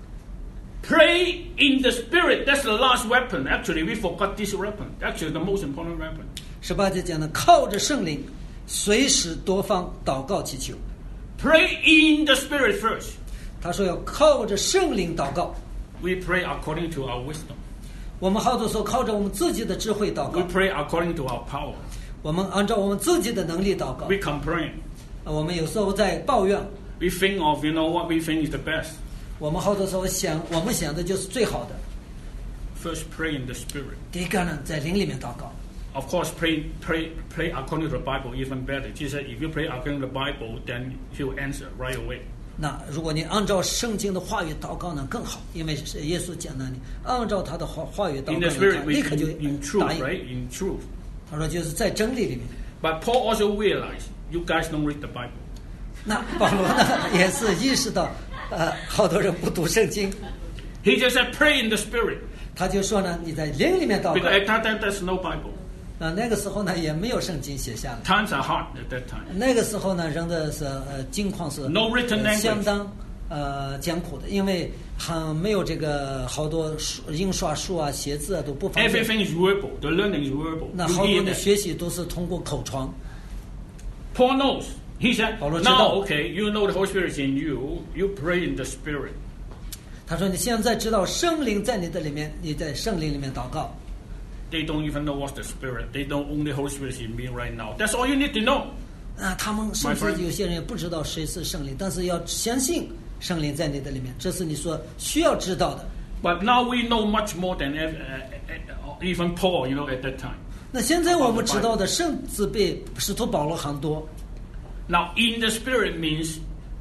pray in the Spirit. That's the last weapon. Actually, we forgot this weapon. Actually, the most important weapon. 十八节讲的，靠着圣灵，随时多方祷告祈求。 Pray in the Spirit first. 他说要靠着圣灵祷告。 We pray according to our wisdom. 我们好多时候靠着我们自己的智慧祷 We 告， pray according to our power. 我们按照我们自己的能力祷告。 We complain. 啊我们有时候在抱怨， We think of, you know, what we think is the best. 我们好多时候想，我们想的就是最好的。 First, pray in the Spirit. 第一个呢，在灵里面祷告。 Of course, pray, pray, pray according to the Bible even better. Jesus said, if you pray according to the Bible, then He'll answer right away. 那如果你按照圣经的话语祷告呢，更好，因为耶稣讲呢，你按照他的话话语祷 In 告 the Spirit, 他 we 立刻就 in, in truth, 答应。 right? In truth. 他说就是在真理里面。 But Paul also realized, you guys don't read the Bible. 那保罗呢，也是意识到，呃，好多人不读圣经， He just said, pray in the Spirit. 他就说呢，你在灵里面祷 Because 告。 at that time, there's no Bible. 啊，那个时候呢，也没有圣经写下来。 Times are hard at that time. 那个时候呢，人的是呃境况是 No written 呃 language. 相当呃艰苦的，因为很没有这个好多书印刷术啊、写字啊都不方便。 Everything is verbal. The learning is verbal. 那 You 好 hear 多的 that. 学习都是通过口传。 Paul knows. He said, 保罗知道。 now, okay, you know the Holy Spirit is in you. You pray in the Spirit. 他说：“你现在知道圣灵在你的里面，你在圣灵里面祷告。 They don't even know what's the Spirit. They don't only Holy Spirit is in me right now. That's all you need to know. 啊，他们甚 My 至 friend. 有些人也不知道谁是圣灵，但是要相信圣灵在你的里面，这是你所需要知道的。 But now we know much more than ev- uh, uh, even Paul, you know, at that time. 那现在我们知道的，甚至比使徒保罗很多。 Now, in the Spirit means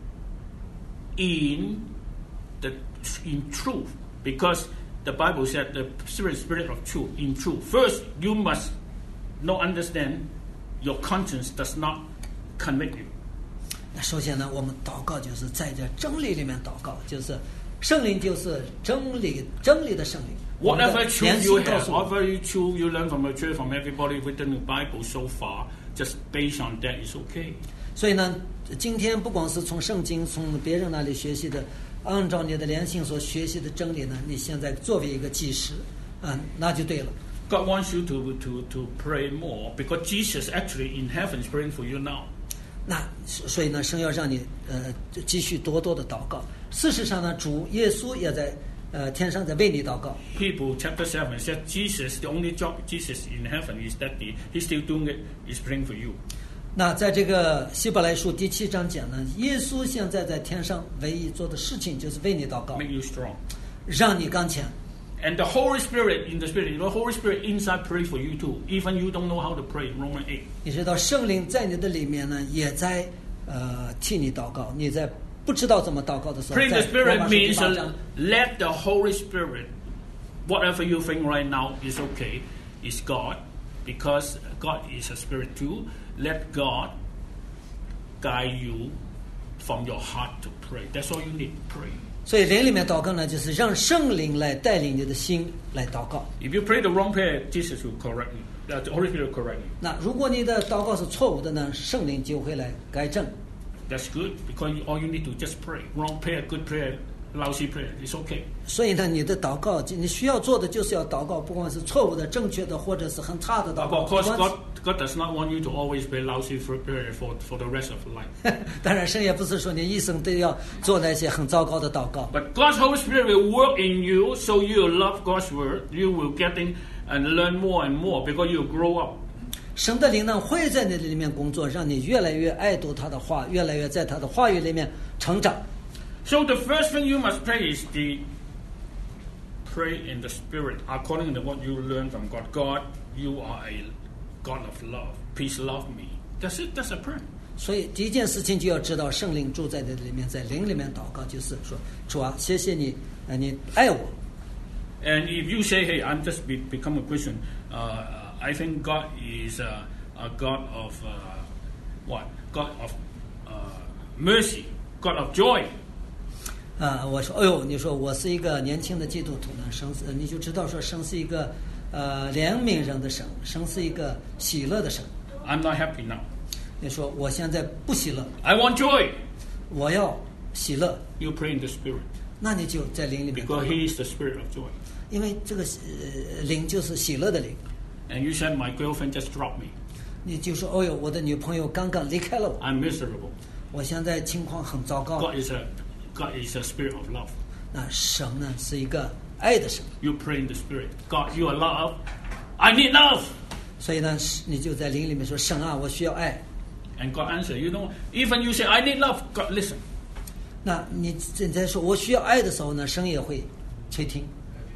in the in truth, because the Bible said the Spirit, Spirit of truth, in truth. First, you must know, understand, your conscience does not convict you. 那首先呢，我们祷告就是在这真理里面祷告，就是圣灵就是真理，真理的圣灵。我们 Whatever 的 truth 良 you 心告 have, 诉我， whatever truth you learn from the church, from everybody written in the Bible so far, just based on that is okay. 所以呢，今天不光是从圣经、从别人那里学习的，按照你的良心所学习的真理呢，你现在作为一个基石，嗯，那就对了。 God wants you to, to, to pray more because Jesus actually in heaven is praying for you now. 那所以呢，神要让你呃继续多多的祷告。事实上呢，主耶稣也在呃天上在为你祷告。 Hebrews chapter seven said Jesus, the only job Jesus in heaven is that he, he's still doing it, is praying for you. 那在这个希伯来书第七章讲呢，耶稣现在在天上唯一做的事情就是为你祷告， make you strong. 让你刚强。 And the Holy Spirit in the Spirit, the Holy Spirit inside pray for you too. Even you don't know how to pray. Romans eight. 你知道圣灵在你的里面呢，也在呃替你祷告。你在不知道怎么祷告的时候， Pray in the 在罗 Spirit 马书第 means 八 uh, 章， let the Holy Spirit, whatever you think right now is okay, is God, because God is a Spirit too. Let God guide you from your heart to pray. That's all you need. Pray. 所以灵里面祷告呢，就是让圣灵来带领你的心来祷告。 If you pray the wrong prayer, Jesus will correct you. Uh, the Holy Spirit will correct you. 那如果你的祷告是错误的呢，圣灵就会来改正。 That's good because you, all you need to just pray. Wrong prayer, good prayer, lousy prayer, it's okay. 所以呢，你的祷告，你需要做的就是要祷告，不管是错误的、正确的，或者是很差的祷 But 告。 of course, 不管 God, God does not want you to always pray lousy for prayer for, for the rest of life. 当然，神也不是说你一生都要做那些很糟糕的祷告。 But God's Holy Spirit will work in you so you will love God's word. You will getting and learn more and more because you will grow up. 神的灵呢会在你的里面工作，让你越来越爱读他的话，越来越在他的话语里面成长。 So the first thing you must pray is the pray in the Spirit according to what you learn from God. God, you are a God of love. Please love me. That's it. That's a prayer. 所以第一件事情就要知道圣灵住在你的里面，在灵里面祷告，就是说主啊，谢谢你，呃，你爱我。 And if you say, "Hey, I'm just be, become a Christian," uh, I think God is a, a God of uh, what? God of uh, mercy, God of joy. 啊，我说，哎呦，你说我是一个年轻的基督徒呢，神是，你就知道说神是一个呃怜悯人的神，神是一个喜乐的神。 I'm not happy now. 你说我现在不喜乐， I want joy. 我要喜乐， You pray in the Spirit 那你就在灵里面祷 because 告， He is the Spirit of joy. 因为这个呃灵就是喜乐的灵。 And you said, "My girlfriend just dropped me. 你就说，哦呦，我的女朋友刚刚离开了我， I'm miserable." 我现在情况很糟糕。 God is a God is a Spirit of love. 那神呢是一个爱的神， You pray in the Spirit. God, you are love. I need love. 所以呢，你就在灵里面说，神啊，我需要爱。 And God answer. You know, even you say, "I need love," God listen. 那你你在说我需要爱的时候呢，神也会垂听。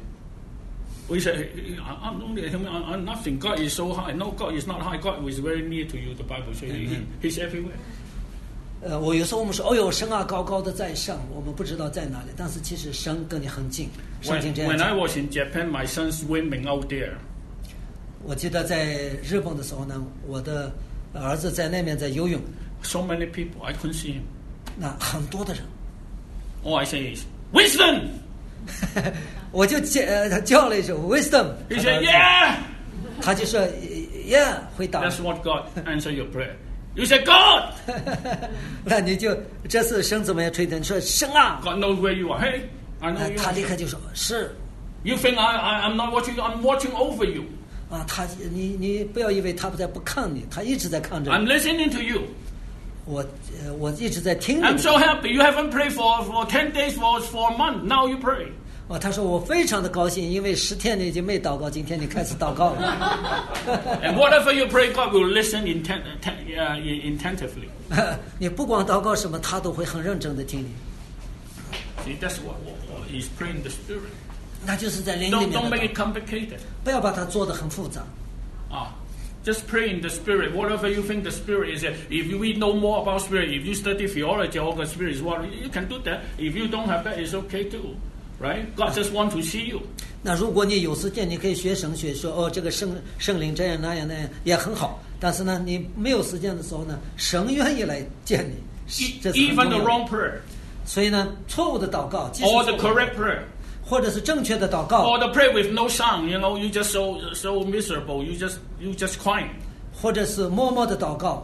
We say, "I'm only a human. I'm nothing. God is so high." No, God is not high. God is very near to you. The Bible says he, He's everywhere. 呃，我有时候我们说，哦呦，神啊，高高的在上，我们不知道在哪里，但是其实神跟你很近。圣 When, 经这样 when I 讲。 was in Japan, my son swimming out there. 我记得在日本的时候呢，我的儿子在那边在游泳， So many people, I couldn't see him. 那很多的人， All I say is, "Wisdom." 我就叫呃他叫了一声 wisdom， He 他 said, 的 "Yeah." 他就说 yeah 回答。 That's what God answer your prayer. You say, "God." 那你就这次神怎么样吹的？你说神啊， God knows where you are. Hey, I 呃 know you. 他 Are. 立刻就说是 You think I, I I'm not watching? I'm watching over you. 啊，他你你不要以为他不在不看你，他一直在看着 I'm 你。 listening to you. 我呃我一直在听 I'm 你。 so happy. You haven't prayed for for ten days for for a month. Now you pray. 哦，他说我非常的高兴，因为十天你已经没祷告，今天你开始祷告了。 And whatever you pray, God will listen intent, intent, uh, intentively. 你不管祷告什么，他都会很认真的听你。 See, that's what, what, what is praying the Spirit. 那就是在灵里 Don't 面 don't 的 make 祷 it 告， complicated. 不要把它做得很复杂。 Ah, just pray in the Spirit. Whatever you think the Spirit is. If you we know more about Spirit, if you study theology, all the Spirit is what you can do that. If you don't have that, it's okay too, right? God just want to see you. 那如果你有时间，你可以学神学，说哦，这个圣圣灵这样那样那样也很好。但是呢，你没有时间的时候呢，神愿意来见你， E- 这是很 Even 重 the 要的。 wrong prayer 所以呢，错误的祷告，即使 or 错 the 误 correct prayer. 或者是正确的祷告， Or the prayer with no sound, you know, you just so so miserable, you just you just crying. 或者是默默的祷告，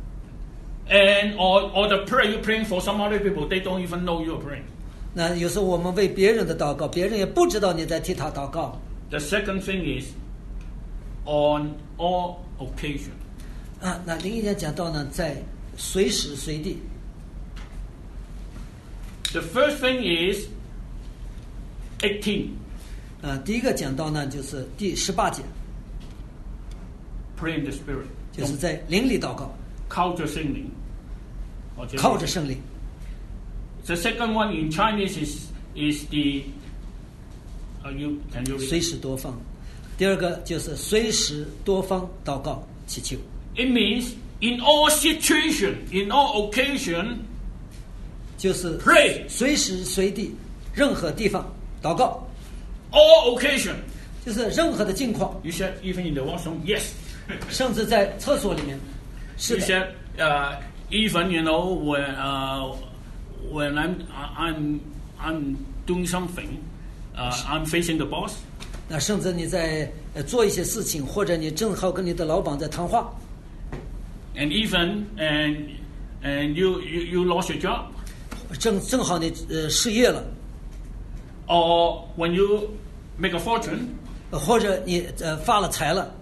And or or the prayer you're praying for some other people, they don't even know you're praying. 那有时候我们为别人的祷告，别人也不知道你在替他祷告。 The second thing is on all occasion. 啊，那另一点讲到呢，在随时随地。 The first thing is eighteen. 啊，第一个讲到呢，就是第十八节， Pray in the Spirit. 就是在灵里祷告。 靠着圣灵。 靠着圣灵。 The second one in Chinese is is the uh, you can you read? 随时多方。第二个就是随时多方祷告祈求。 It means in all situation, in all occasion, 就是 pray. 随时随地任何地方祷告。 All occasion. 就是任何的境况。 You said even in the washroom, yes. 甚至在厕所里面。是 You 的。 said uh, even you know when uh, when I'm I'm I'm doing something, uh, I'm facing the boss. 那甚至你在呃做一些事情，或者你正好跟你的老板在谈话。 And even and and you you, you lost your job. 正正好你呃失业了。 Or when you make a fortune. 或者你呃发了财了。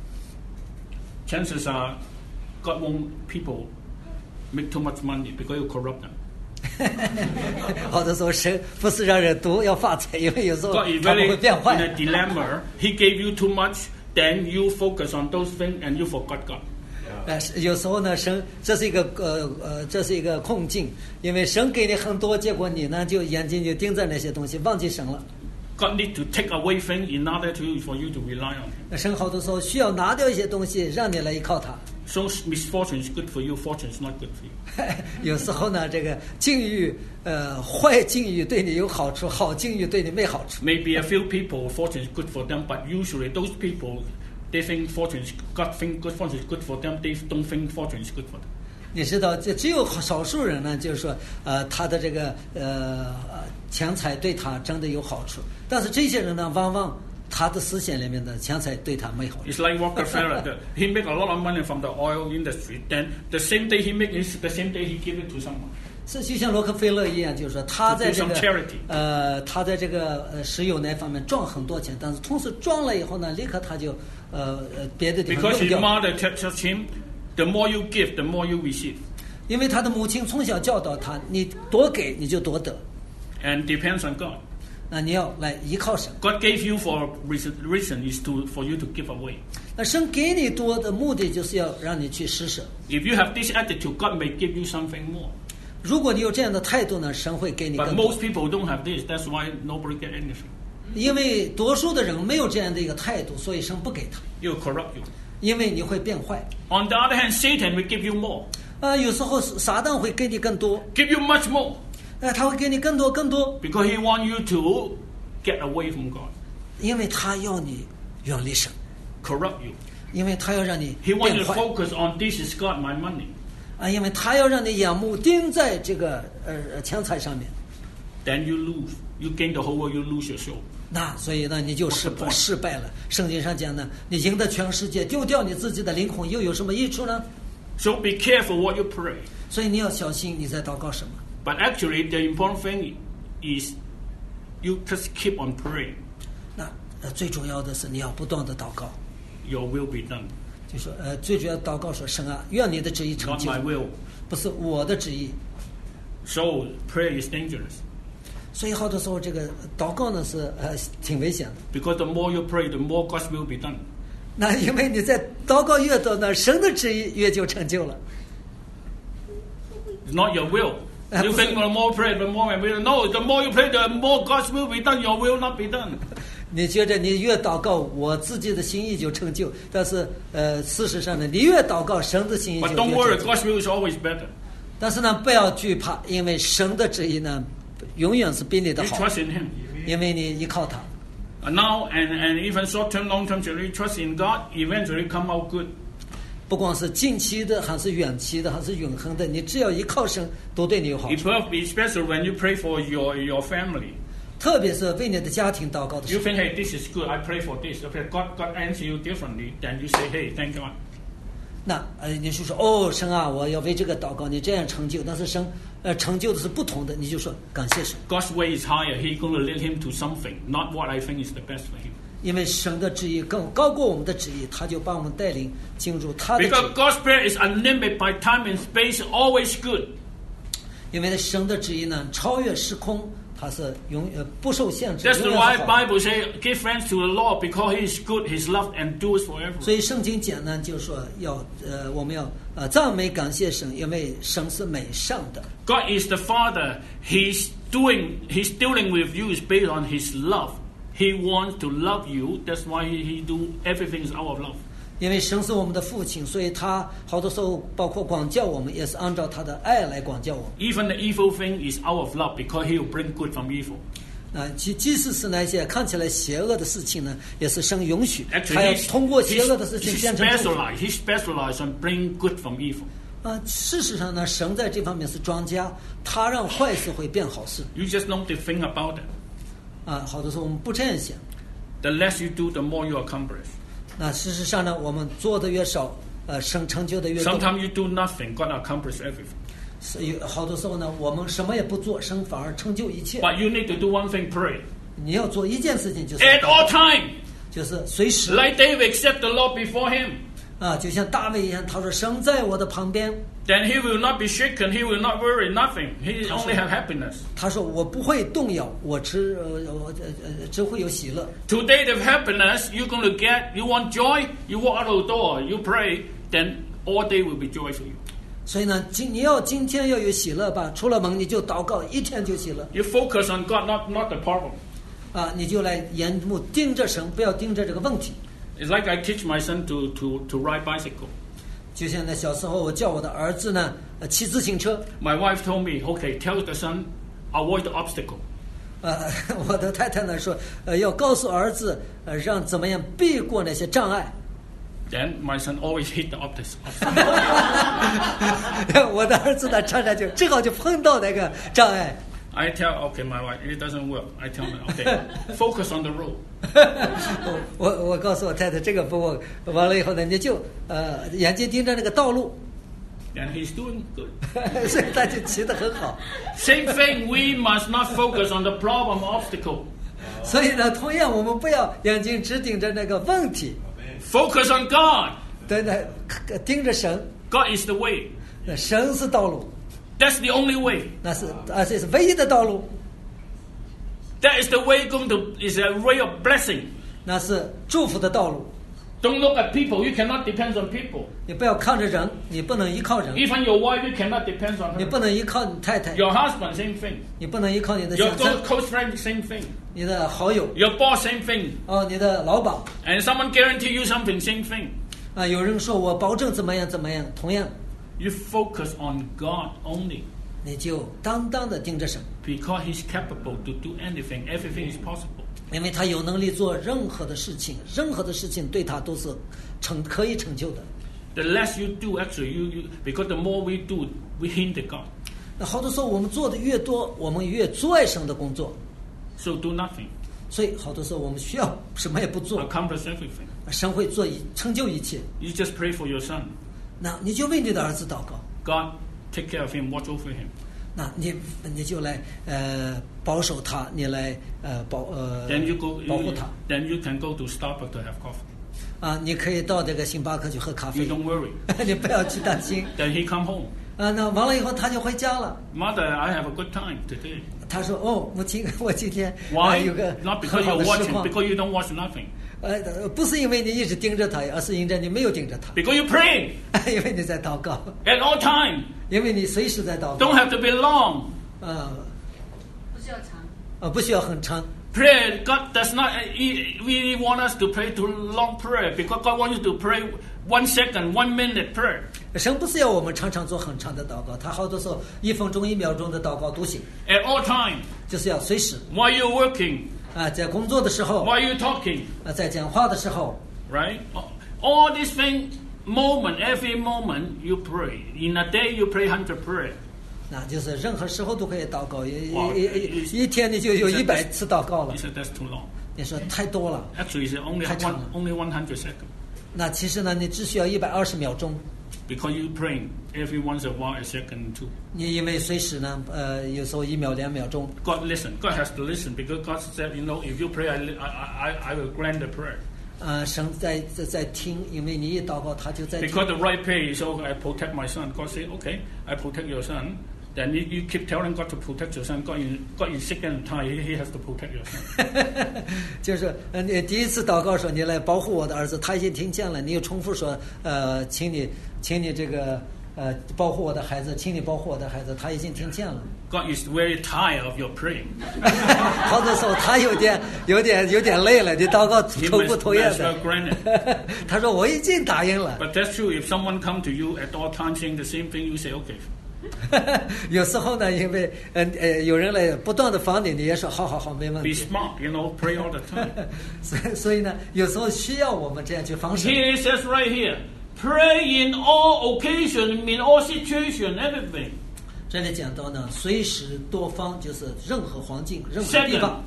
Chances are God won't people make too much money because you corrupt them. 好的时候神不是让人多要发财，因为有时候 God is 他们 very 会变坏。 in a dilemma. He gave you too much, then you focus on those things and you forgot God. 呃，有时候呢，神这是一个呃呃，这是一个困境，因为神给你很多，结果你呢就眼睛就盯在那些东西，忘记神了。 God need to take away things in order to for you to rely on Him. 那神好多时候需要拿掉一些东西，让你来依靠他。 So misfortune is good for you, fortune is not good for you. 有时候呢，这个境遇，呃，坏境遇对你有好处，好境遇对你没好处。 Maybe a few people fortune is good for them, but usually those people they think fortune is God think good fortune is good for them. They don't think fortune is good for them. 你知道，这只有少数人呢，就是说，呃，他的这个呃钱财对他真的有好处，但是这些人呢，往往他的思想里面的钱财对他没好处。 It's like Rockefeller. the, he make a lot of money from the oil industry. Then the same day he make it, the same day he give it to someone. 是就像洛克菲勒一样，就是说他在这 To 个 do some charity. 呃，他在这个呃石油那方面赚很多钱，但是同时赚了以后呢，立刻他就呃呃别的地方 Because 用 his 掉。 mother taught him, the more you give, the more you receive. 因为他的母亲从小教导他，你多给你就多得， And depends on God. 那你要来依靠神。 God gave you for a reason, reason is to for you to give away. 那神给你多的目的就是要让你去施舍。 If you have this attitude, God may give you something more. 如果你有这样的态度呢，神会给你 But 更多。 most people don't have this. That's why nobody get anything. 因为多数的人没有这样的一个态度，所以神不给他， It will corrupt you. 因为你会变坏。 On the other hand, Satan will give you more. 啊、有时候撒旦会给你更多， Give you much more. 呃，他会给你更多更多， Because he want you to get away from God. 因为他要你远离神， Corrupt you. 因为他要让你 He wants you 变 to 坏 focus on this is God, my money. 啊，因为他要让你眼目盯在这个呃钱财上面。 Then you lose. You gain the whole world, you lose your soul. 那所以呢，你就失 What's the point? 失败了。圣经上讲呢，你赢得全世界，丢掉你自己的灵魂，又有什么益处呢？ So be careful what you pray. 所以你要小心你在祷告什么。 But actually, the important thing is you just keep on praying. 那呃，最重要的是你要不断的祷告， Your will be done, 就说呃，最主要祷告说神啊，愿你的旨意成 not 就， my will. 不是我的旨意。 So prayer is dangerous 所以好多时候这个祷告呢是呃挺危险的。 because the more you pray, the more God's will be done. 那因为你在祷告越多呢，神的旨意越就成就了。 It's not your will. You think the more pray, the more my will. No, the more you pray, the more God's will be done. Your will not be done. 你觉得你越祷告，我自己的心意就成就，但是呃，事实上呢，你越祷告，神的心意就 But 越 don't worry, 成就。 God's will is always better. 但是呢，不要惧怕，因为神的旨意呢，永远是比你的 You 好， trust in Him. 因为你依靠他。 And now, and, and even short term, long term, you trust in God, eventually come out good. 不光是近期的，还是远期的，还是永恒的，你只要依靠神，都对你有好处。 Especially when you pray for your, your family. 特别是为你的家庭祷告的时 You 候， think, hey, this is good. I pray for this. Okay, God, God answer you differently. Then you say, hey, thank God. 那呃，你是说哦，神啊，我要为这个祷告，你这样成就，但是神呃成就的是不同的，你就说感谢神， God's way is higher. He's going to lead him to something, not what I think is the best for him. 因为神的旨意更高过我们的旨意，他就把我们带领进入他的旨 Because 意。 God's prayer is unlimited by time and space, always good. 因为神的旨意呢，超越时空， 他是永呃不受限制。 That's 永 why 远是好的 Bible say give thanks to the Lord because He is good, His love endures forever. 所以圣经讲呢，就是说要呃我们要呃赞美感谢神，因为神是美善的。 God is the Father. He's doing, He's dealing with you is based on His love. He wants to love you. That's why He, he do everything is out of love. 因为神是我们的父亲，所以他好多时候包括管教我们，也是按照他的爱来管教我们。 Even the evil thing is out of love because He will bring good from evil. 啊，即即使是那些看起来邪恶的事情呢，也是神允许，他 Actually, 要 he's, 通过邪 he's, 恶的事情 he's 变成祝福。 specialized. He specialized on bring good from evil. 啊，事实上呢，神在这方面是专家，他让坏事会变好事。 You just don't think about it. 啊，好多时候我们不这样想。 The less you do, the more you accomplish. 那事实上呢，我们做的越少，呃，神成就的越多。 Sometimes you do nothing, God accomplish everything. 是有好多时候呢，我们什么也不做，神反而成就一切。 But you need to do one thing, pray. 你要做一件事情，就是 At all time, 就是随时 like David, accept the Lord before him. 啊，就像大卫一样，他说：“神在我的旁边。” Then he will not be shaken, he will not worry, nothing. He only have happiness. 他说：“我不会动摇，我只呃我呃呃只会有喜乐。” Today the happiness you're going to get, you want joy, you walk out of the door, you pray, then all day will be joy for you. 所以呢，今你要今天要有喜乐吧，出了门你就祷告，一天就喜乐 You focus on God, not, not the problem. 啊！你就来眼目盯着神，不要盯着这个问题。 It's like I teach my son to, to, to ride bicycle. 就像呢，小时候我叫我的儿子呢，呃，骑自行车。 My wife told me, okay, tell the son, avoid the obstacle. 呃，我的太太呢说，呃，要告诉儿子，呃，让怎么样避过那些障碍。 Then my son always hit the obstacle. 我的儿子呢，常常就正好就碰到那个障碍。 I tell, okay, my wife, it doesn't work. I tell her, okay, focus on the road. 我我告诉我太太这个不我完了以后呢，你就呃眼睛盯着那个道路， Then he's doing good. 所以他就骑得很好。 Same thing, we must not focus on the problem or obstacle. 所以呢，同样我们不要眼睛只盯着那个问题， Focus on God. 对对，盯着神， God is the way. 那神是道路， That's the only way. 那是而且是唯一的道路， That is the way going to, is a way of blessing. 那是祝福的道路。 Don't look at people. You cannot depend on people. 你不要看着人，你不能依靠人， Even your wife, you cannot depend on 你 her. 不能依靠你太太， Your husband, same thing. 你不能依靠你的 Your 先生 close, close friend, same thing. 你的好友 Your boss, same thing. 哦，你的老板 And someone guarantee you something, same thing. 啊，有人说我保证怎么样怎么样，同样 You focus on God only 你就当当的盯着神， because He's capable to do anything. Everything is possible. 因为他有能力做任何的事情，任何的事情对他都是成可以成就的。 The less you do, actually, you, you because the more we do, we hinder God. 那好多时候我们做的越多，我们越阻碍神的工作， So do nothing. 所以好多时候我们需要什么也不做， Accomplish everything. 神会做一成就一切。 You just pray for your son. 那你就为你的儿子祷告， God, take care of him, watch over him. 那你你就来呃保守他，你来呃保呃 Then you go. 保 You, 护他 then you can go to Starbucks to have coffee. 啊，你可以到这个星巴克去喝咖 You 啡， don't worry. 你不要去担心 Then he come home. 啊。那完了以后他就回家了。 Mother, I have a good time today. 他说：“哦，母亲，我今天 Why? 呃有个 Not 很 because 好 you're 的时 watching, 光。 because you don't watch nothing. 呃，不是因为你一直盯着他，而是因为你没有盯着他， Because you're praying 因为你在祷告， at all time. 因为你随时在祷 Don't 告。 have to be long. 呃不需要长。 呃，不需要很长。 Prayer, God does not He really want us to pray too long prayer because God wants you to pray one second, one minute prayer. 神不是要我们常常做很长的祷告，他好多时候一分钟、一秒钟的祷告都行， At all time, 就是要随时 while you're working, 啊，在工作的时候， while you're talking, 啊，在讲话的时候， right? All these things, moment, every moment you pray. In a day you pray hundred prayer. 那就是任何时候都可以祷告，一哇一一一天你就有一百次祷告了 He。said that's too long. 你说太多了， Actually, it's only 太长 one, 了。 only one hundred seconds. 那其实呢，你只需要一百二十秒钟。 Because you praying every once in a while, a second too. 你因为随时呢，呃，有时候一秒、两秒钟， God listen. God has to listen because God said, you know, if you pray, I, I, I, I will grant the prayer. 呃，神在在在听，因为你一祷告，他就在听。 Because the right prayer is, oh, I protect my son. God said, okay, I protect your son. then you, you keep telling God to protect your son. God, you, God is sick and tired. He, he has to protect your son. 就是呃，你第一次祷告说你来保护我的儿子，他已经听见了。你又重复说，呃，请你，请你这个呃保护我的孩子，请你保护我的孩子，他已经听见了。 God is very tired of your praying. 好多时候他有点有点有点累了，你祷告 He 头不 must, 头也 must 的 have granted. 他说我已经答应了。 But that's true. If someone come to you at all times saying the same thing, you say, okay. 有时候呢，因为呃呃有人来不断的访你，你也说好好好，没问 Be 题。 smart, you know, pray all the time. 所以所以呢，有时候需要我们这样去防守。 Here it says right here, pray in all occasion, in all situation, everything. 这里讲到呢，随时多方，就是任何环境、任何地 Second, 方，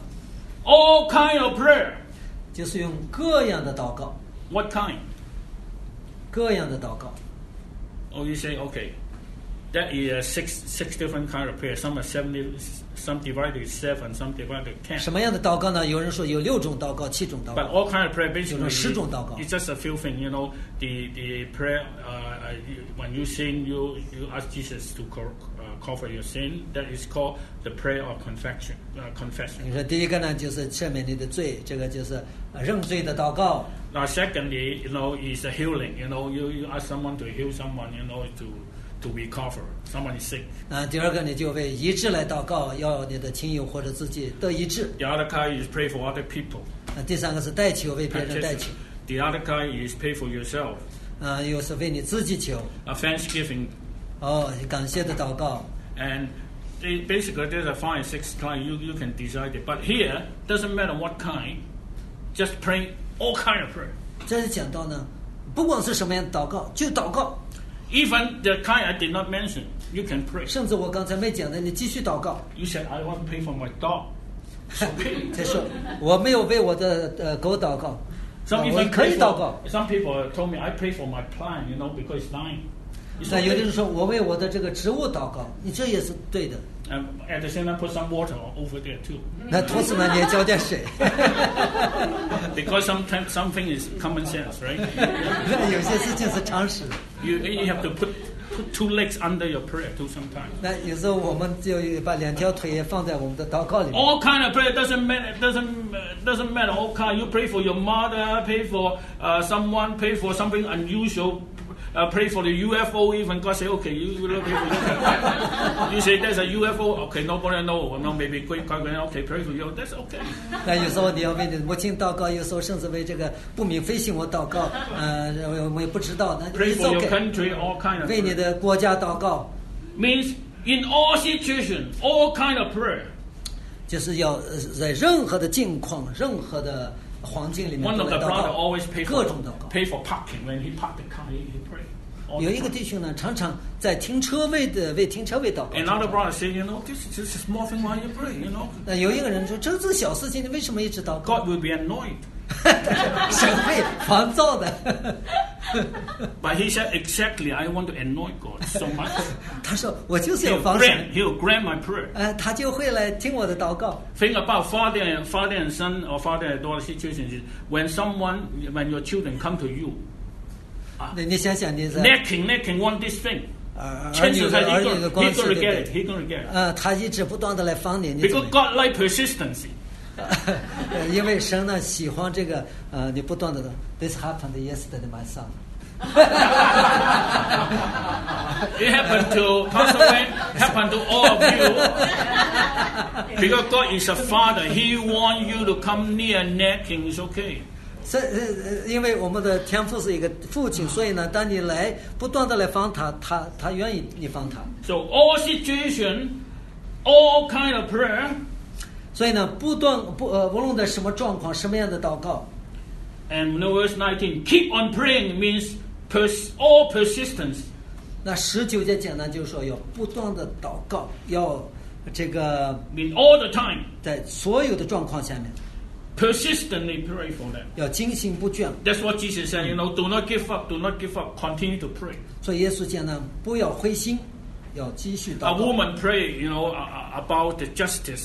all kind of prayer. 就是用各样的祷告， What kind? 各样的祷告。 Oh, you say, okay. That is uh, six six different kind of prayer. Some are seventy, some divided seven, some divided ten. 什么样的祷告呢？有人说有六种祷告、七种祷 But 告。 all kind of prayer basically 有种十种祷告。 it's just a few things. You know, the the prayer uh, uh, you, when you sin, you you ask Jesus to co- uh, cover your sin. That is called the prayer of confession. Uh, confession. 你说第一个呢，就是赦免你的罪，这个就是呃认罪的祷告。 Now, secondly, you know, is a healing. You know, you, you ask someone to heal someone. You know, to to recover. Someone is sick. 啊，第二个呢，就为医治来祷告，要你的亲友或者自己得医治。 The other kind is pray for other people. 啊，第三个是代求，为别人代求。 The other kind is pray for yourself. 啊，又是为你自己求。 A thanksgiving. 哦，感谢的祷告。 And they, basically, there's a five, six kind. You you can decide it. But here, doesn't matter what kind. Just pray all kind of prayer. 这里讲到呢，不光是什么样的祷告，就祷告。 Even the kind I did not mention, you can pray. 甚至我刚才没讲的，你继续祷告。 You said, I want to pray for my dog. It's okay. 他说我没有为我的呃狗祷告， Some 啊 people 我可 pray 以祷告。 for, some people told me I pray for my plant, you know, because it's dying. It's 那有的 okay. 人说我为我的这个植物祷告，你这也是对的。 And at the same time, put some water over there too. 那同时呢，你也浇点水。 Because sometimes something is common sense, right? 有些事情是常识。 You you have to put put two legs under your prayer too sometimes. 那有时候我们就把两条腿也放在我们的祷告里面。 All kind of prayer doesn't matter. Doesn't uh, doesn't matter. All kind. You pray for your mother. Pray for uh, someone. Pray for something unusual. Uh, pray for the U F O. Even God say, okay, you, you pray for U F O. You say there's a U F O. Okay, nobody know. No, maybe quick, quick, okay, pray for you. That's okay. 那有时候你要为你的母亲祷告，有时候甚至为这个不明飞行我祷告，呃，我们也不知道，那 Pray 就 for your OK。 country. All kind of 为你 prayer. 的国家祷告， Means in all situations, all kind of prayer. 就是要呃在任何的境况、任何的环境里面 One 都 of 来 the 祷 brother 告， always pay 各 for 种祷告。 pay for parking when he parked the car. He, he pray. All 有 the 一个 time. 弟兄呢，常常在停车位的为停车位祷告。 Another brother say, you know, this is just a small thing. Why you pray? You know, 那有一个人说，这是小事情，你为什么一直祷告？ God will be annoyed. 神会烦躁的。 But he said exactly, I want to annoy God so much. 他说我就是要 He'll 防 grant, 神， he'll grant my prayer. 呃，他就会来听我的祷告。 Think about father and father and son or father and daughter situations. Is when someone, when your children come to you, 那你想想，你在 necking, necking, want this thing. 儿儿女 Chances 的 are 儿 he's 女的 gonna, 关 he's 系，对 gonna 不 get 对 it. He's gonna get it. 呃，他一直不断的来防你，你怎 Because 么 God like persistency. 呃因为神呢喜欢这个呃，你不断的 This happened yesterday, my son. It happened to Pastor Wayne, happened to all of you. Because God is a father, He wants you to come near necking. It's okay. 所以呃呃，因为我们的天父是一个父亲，所以呢，当你来不断的来防他，他他愿意你防他。 So all situation, all kind of prayer, 所以呢，不断不呃，无论在什么状况、什么样的祷告， and in verse nineteen, keep on praying means pers- all persistence. 那十九节讲呢，就是说要不断的祷告，要这个 Mean all the time, 在所有的状况下面 persistently pray for them. 要精心不倦。 That's what Jesus said, you know, do not give up, do not give up, continue to pray. 所以耶稣讲呢，不要灰心，要继续 A 祷告。 woman prayed, you know, uh, about the justice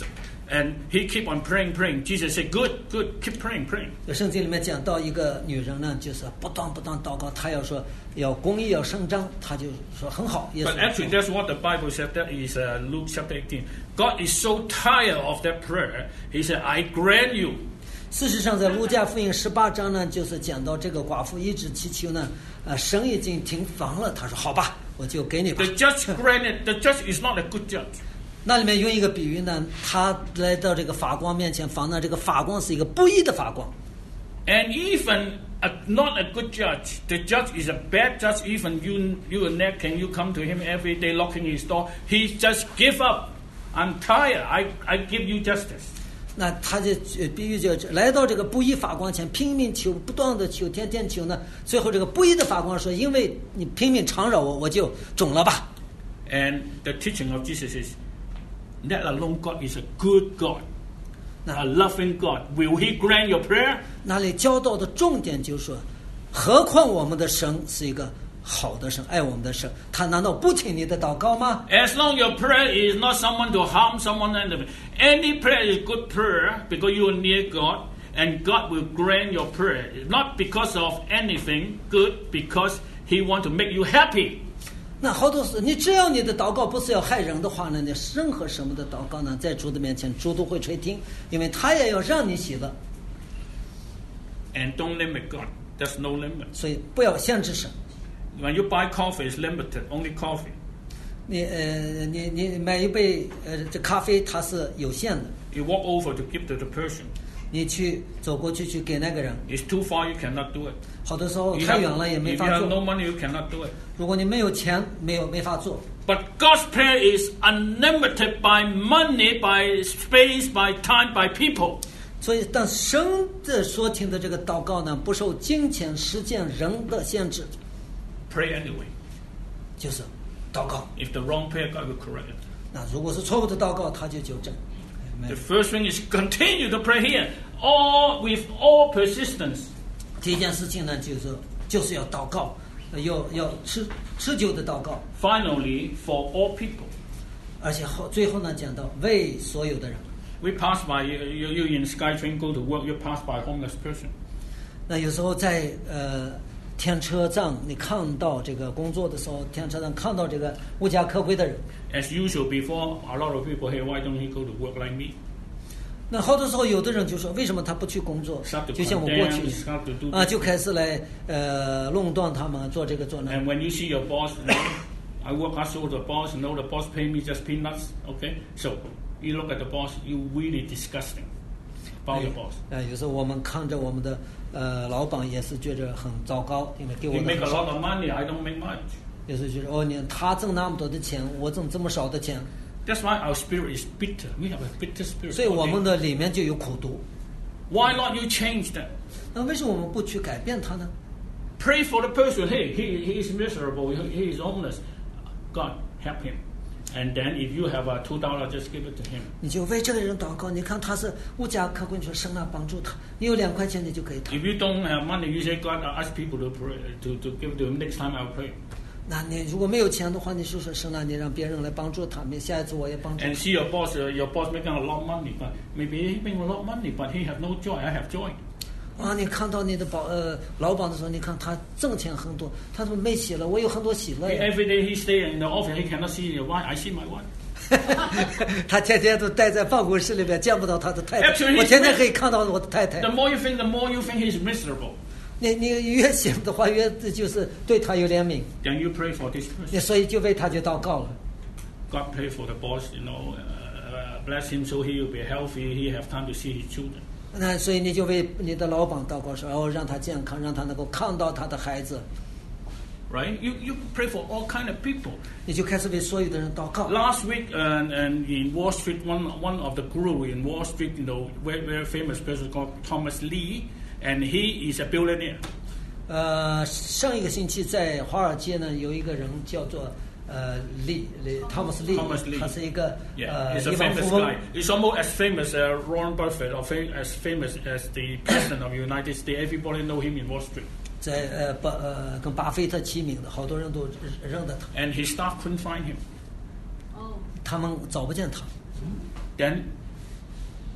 And he keep on praying, praying. Jesus said, good, good, keep praying, praying. 圣经里面讲到一个女人呢，就是不断不断祷告，她要说要公义要伸张，她就说很好。耶稣 But actually, that's what the Bible said. That is uh, Luke chapter eighteen. God is so tired of that prayer. He said, I grant you. 事实上，在路加福音十八章呢，就是讲到这个寡妇一直祈求呢，呃，神已经停房了。他说：“好吧，我就给你吧。” The judge granted. The judge is not a good judge. 那里面用一个比喻呢，他来到这个法官面前，房呢，这个法官是一个不义的法官。 And even a, not a good judge, the judge is a bad judge. Even you, you and Ned, can you come to him every day, knocking his door? He just give up. I'm tired. I, I give you justice. 那他就比喻就来到这个不义法官前，拼命求，不断的求，天天求呢。最后这个不义的法官说：“因为你拼命缠绕我，我就肿了吧。” And the teaching of Jesus is that alone God is a good God, a loving God. Will He grant your prayer? 那里教导的重点就是说，何况我们的神是一个好的神，爱我们的神，他难道不听你的祷告吗？ As long as your prayer is not someone to harm someone, any prayer is good prayer because you are near God, and God will grant your prayer. Not because of anything good, because He want to make you happy. 那好多事，你只要你的祷告不是要害人的话呢，你任何什么的祷告呢，在主的面前，主都会垂听，因为他也要让你喜乐。 And don't limit God. There's no limit. 所以不要限制神。 When you buy coffee, it's limited, only coffee. 你呃，你你买一杯呃这咖啡，它是有限的。 You walk over to give to the person. 你去走过去去给那个人， It's too far, you cannot do it. 好多时候 You 太 have- 远了也没 if you 法 have no 做。 money, you cannot do it. 如果你没有钱，没有没法做。 But God's prayer is unlimited by money, by space, by time, by people. 所以，但神的所听的这个祷告呢，不受金钱、时间、人的限制， Pray anyway. 就是祷告。 If the wrong prayer, God will correct it. 那如果是错误的祷告，他就纠正。 The first thing is continue to pray here, all with all persistence. 第一件事情呢，就是就是要祷告，呃要要持持久的祷告， Finally, for all people. 而且后最后呢，讲到为所有的人。 We pass by, you, you, you in SkyTrain go to work, you pass by a homeless person. 那有时候在呃天车站，你看到这个工作的时候，天车站看到这个无家可归的人， As usual, before, a lot of people, hey, why don't he go to work like me? 那好多时候有的人就说，为什么他不去工作 Start？to 就像我过 condemn, 去 start to do 啊，就开始来呃垄断他们做这个做那 And 个。 when you see your boss, you know, I work hard for the boss, you know, the boss pay me just peanuts, okay? So you look at the boss, you really disgusting about your boss. 呃，有时候我们看着我们的呃老板也是觉着很糟糕，因为给我 You 的 make a 很 lot 少， of money, I don't make much. 有时候觉得哦，你他挣那么多的钱，我挣这么少的钱， That's why our spirit is bitter. We have a bitter spirit. 所以我 Okay? 们的里面就有苦毒。 Why not you change that? 那为什么我们不去改变它呢？ Pray for the person. Hey, he, he is miserable. He, he is homeless. God, help him. And then if you have a two dollar, just give it to him. 你就为这个人祷告，你看他是无家可归，你说神啊帮助他，你有两块钱你就可以他。 If you don't have money, you say, God, I ask people to pray, to, to give it to him. Next time I'll pray. 那你如果没有钱的话，你说说神啊，你让别人来帮助他，们下一次我也帮助 And 他。 see your boss, uh, your boss making a lot of money, but maybe he making a lot of money, but he have no joy. I have joy. 啊，你看到你的保呃老板的时候，你看他挣钱很多，他说没喜乐，我有很多喜乐 He, 呀。 every day he stay in the office, he cannot see your wife. I see my wife. 他天天都待在办公室里边，见不到他的太太。 Actually, 我天天可以看到我的太太 The。more you think, the more you think he's miserable. 你你越想的话，越就是对他有怜悯， Then you pray for this person. 你所以就为他就祷告了。 God pray for the boss, you know, uh, uh, bless him so he will be healthy. He have time to see his children. 那所以你就为你的老板祷告说，哦，让他健康，让他能够看到他的孩子， Right? You you pray for all kind of people. 你就开始为所有的人祷告。 Last week, uh, and in Wall Street, one one of the guru in Wall Street, you know, very very famous person called Thomas Lee, and he is a billionaire. 呃，上一个星期在华尔街呢，有一个人叫做呃利利汤姆斯利 Thomas Lee. 他是一个 Yeah, 呃 he's a 亿万 famous 富翁 guy.。He's almost as famous as Warren Buffett, or fam- as famous as the president of the United States. Everybody know him in Wall Street. 在呃巴呃跟巴菲特齐名的，好多人都认得他， And his staff couldn't find him. 哦， 他们找不见他。 Then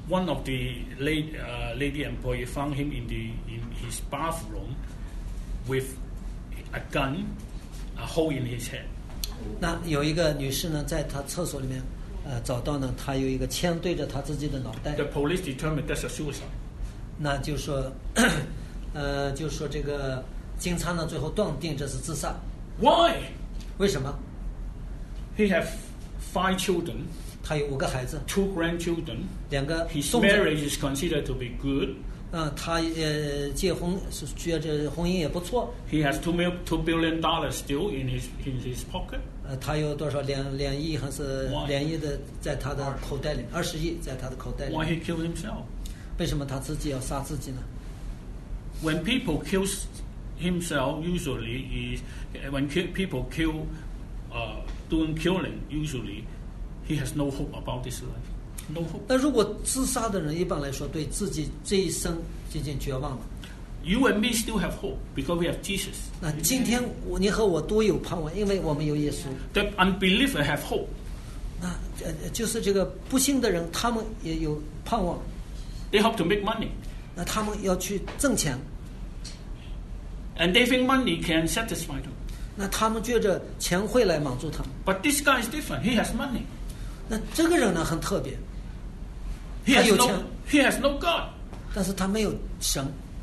one of the lady, uh, lady employee found him in the in his bathroom with a gun, a hole in his head. 那有一个女士呢，在她厕所里面，呃，找到呢，她有一个枪对着她自己的脑袋。 The police determined that's a suicide. 那就是说，呃，就是说这个警察呢，最后断定这是自杀。 Why? 为什么？ He have five children, 他有五个孩子， two grandchildren. 两个 His 孙子。 marriage is considered to be good. 嗯，他呃结婚是觉着婚姻也不错。 He has two mil, two billion dollars still in his in his pocket. 呃，他有多少两两亿还是 Why? 两亿的在他的口袋里，二十亿在他的口袋里。 Why he killed himself? 为什么他自己要杀自己呢？ When people kill himself, usually is when ki- people kill, uh, doing killing. Usually, he has no hope about this life. No hope. 那如果自杀的人，一般来说对自己这一生渐渐绝望了。 You and me still have hope because we have Jesus. 那今天我你和我都有盼望，因为我们有耶稣。 The unbeliever have hope. 那呃就是这个不信的人，他们也有盼望。 They hope to make money, 那他们要去挣钱， and they think money can satisfy them. 那他们觉着钱会来满足他们。 But this guy is different. He has money. 那这个人呢很特别， He 他 has 有 no. 钱， He has no God. 但是他没有神。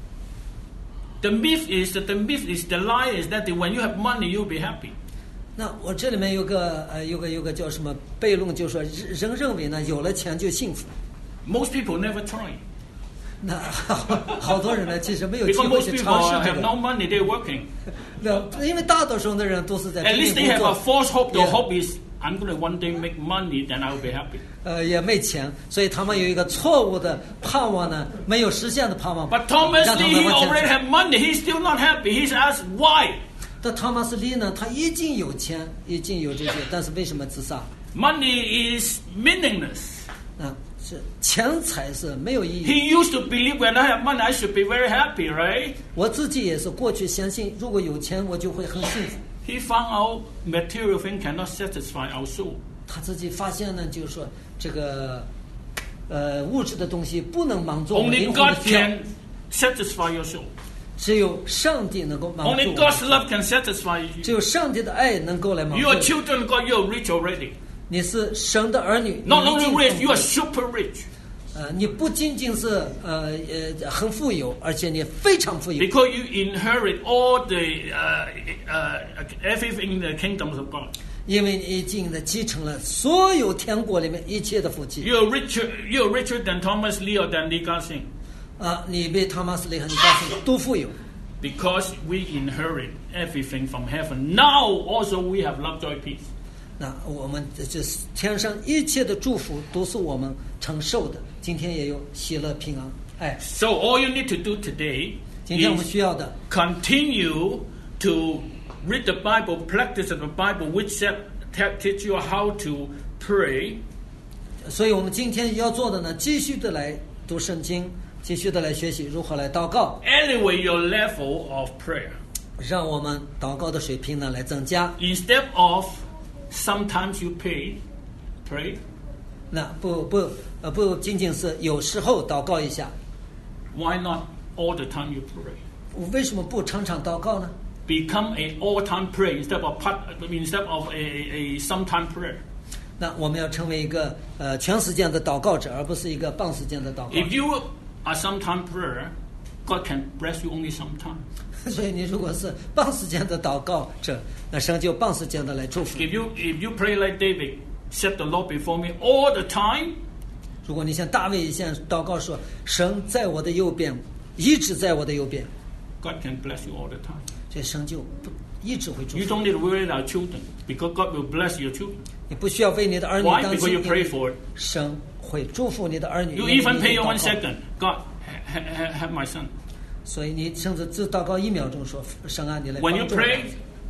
The myth is that the myth is the lie is that when you have money you'll be happy. 那我这里面有个呃有个有个叫什么悖论，就是说人认为呢有了钱就幸福。 Most people never try 那好好多人呢其实没有机 because 会 most 去 people 尝试这 have no 个。 money. They're working. 那因为大多数的人都是在 At 拼 least 命 they 工 have a 作， false hope. The Yeah. hope is I'm going to one day make money, then I'll be happy. 呃也没钱，所以他们有一个错误的盼望呢，没有实现的盼望。 But Thomas 让他 Lee, 们 he 往前 already 走。 have money. He's still not happy. He's asked why. 但汤马斯利呢，他已经有钱，已经有这些，但是为什么自杀？ Money is meaningless. 啊，是钱财是没有意义。 He used to believe when I have money, I should be very happy, right? 我自己也是过去相信，如果有钱我就会很幸福。 He found out material thing cannot satisfy our soul. 他自己发现呢，就是说这个呃物质的东西不能满足我们 Only 灵魂的 God 需要， can satisfy your soul. 只有上帝能够满足我 Only 们 God's 的。 love can satisfy 只 you. 有上帝的爱能够来满 You are 足你。 children of God, you are rich already. 你是神的儿女，你 Not 已 only 经 rich, 很 you are 富 super rich. 呃，你不仅仅是呃呃很富有，而且你非常富有， Because you inherit all the uh, uh, everything in the kingdoms of God. 因为你已经的继承了所有天国里面一切的福气。 You are richer. You are richer than Thomas Lee or than Lee Ka-sing. 啊，你比汤马斯利和你家庭都富有， Because we inherit everything from heaven. Now also we have love, joy, peace. 那我们这这天上一切的祝福都是我们承受的。今天也有喜乐、平安、爱。 So all you need to do today 今天我们 is 需要的 continue to read the Bible, practice the Bible, which set, te- teach you how to pray. 所以我们今天要做的呢，继续的来读圣经，继续的来学习如何来祷告， Elevate your level of prayer. 让我们祷告的水平呢来增加。 Instead of sometimes you pray, pray. 那不不呃不仅仅是有时候祷告一下， Why not all the time you pray? 为什么不常常祷告呢？ Become a all-time prayer instead of part, instead of a, a sometime prayer. 那我们要成为一个呃全时间的祷告者，而不是一个半时间的祷告 If you are sometime prayer, God can bless you only sometime. 所以你如果是半时间的祷告者，那神就半时间的来祝福你。 If you if you pray like David, set the Lord before me all the time, 如果你像大卫一样祷告说，神在我的右边，一直在我的右边， God can bless you all the time. 这神就不一直会祝 You 福 don't 你。 need to worry about children because God will bless your children. 你不需要为你的儿女 Why? 担 Because 心， you 因 pray 为 for it. 神会祝福你的儿女。 You 因为 even 你 pray 祷 your 告 one second. God, ha, ha, have my son. 所以你甚至只祷告一秒钟说，神啊，你来 When you 帮助我。 pray,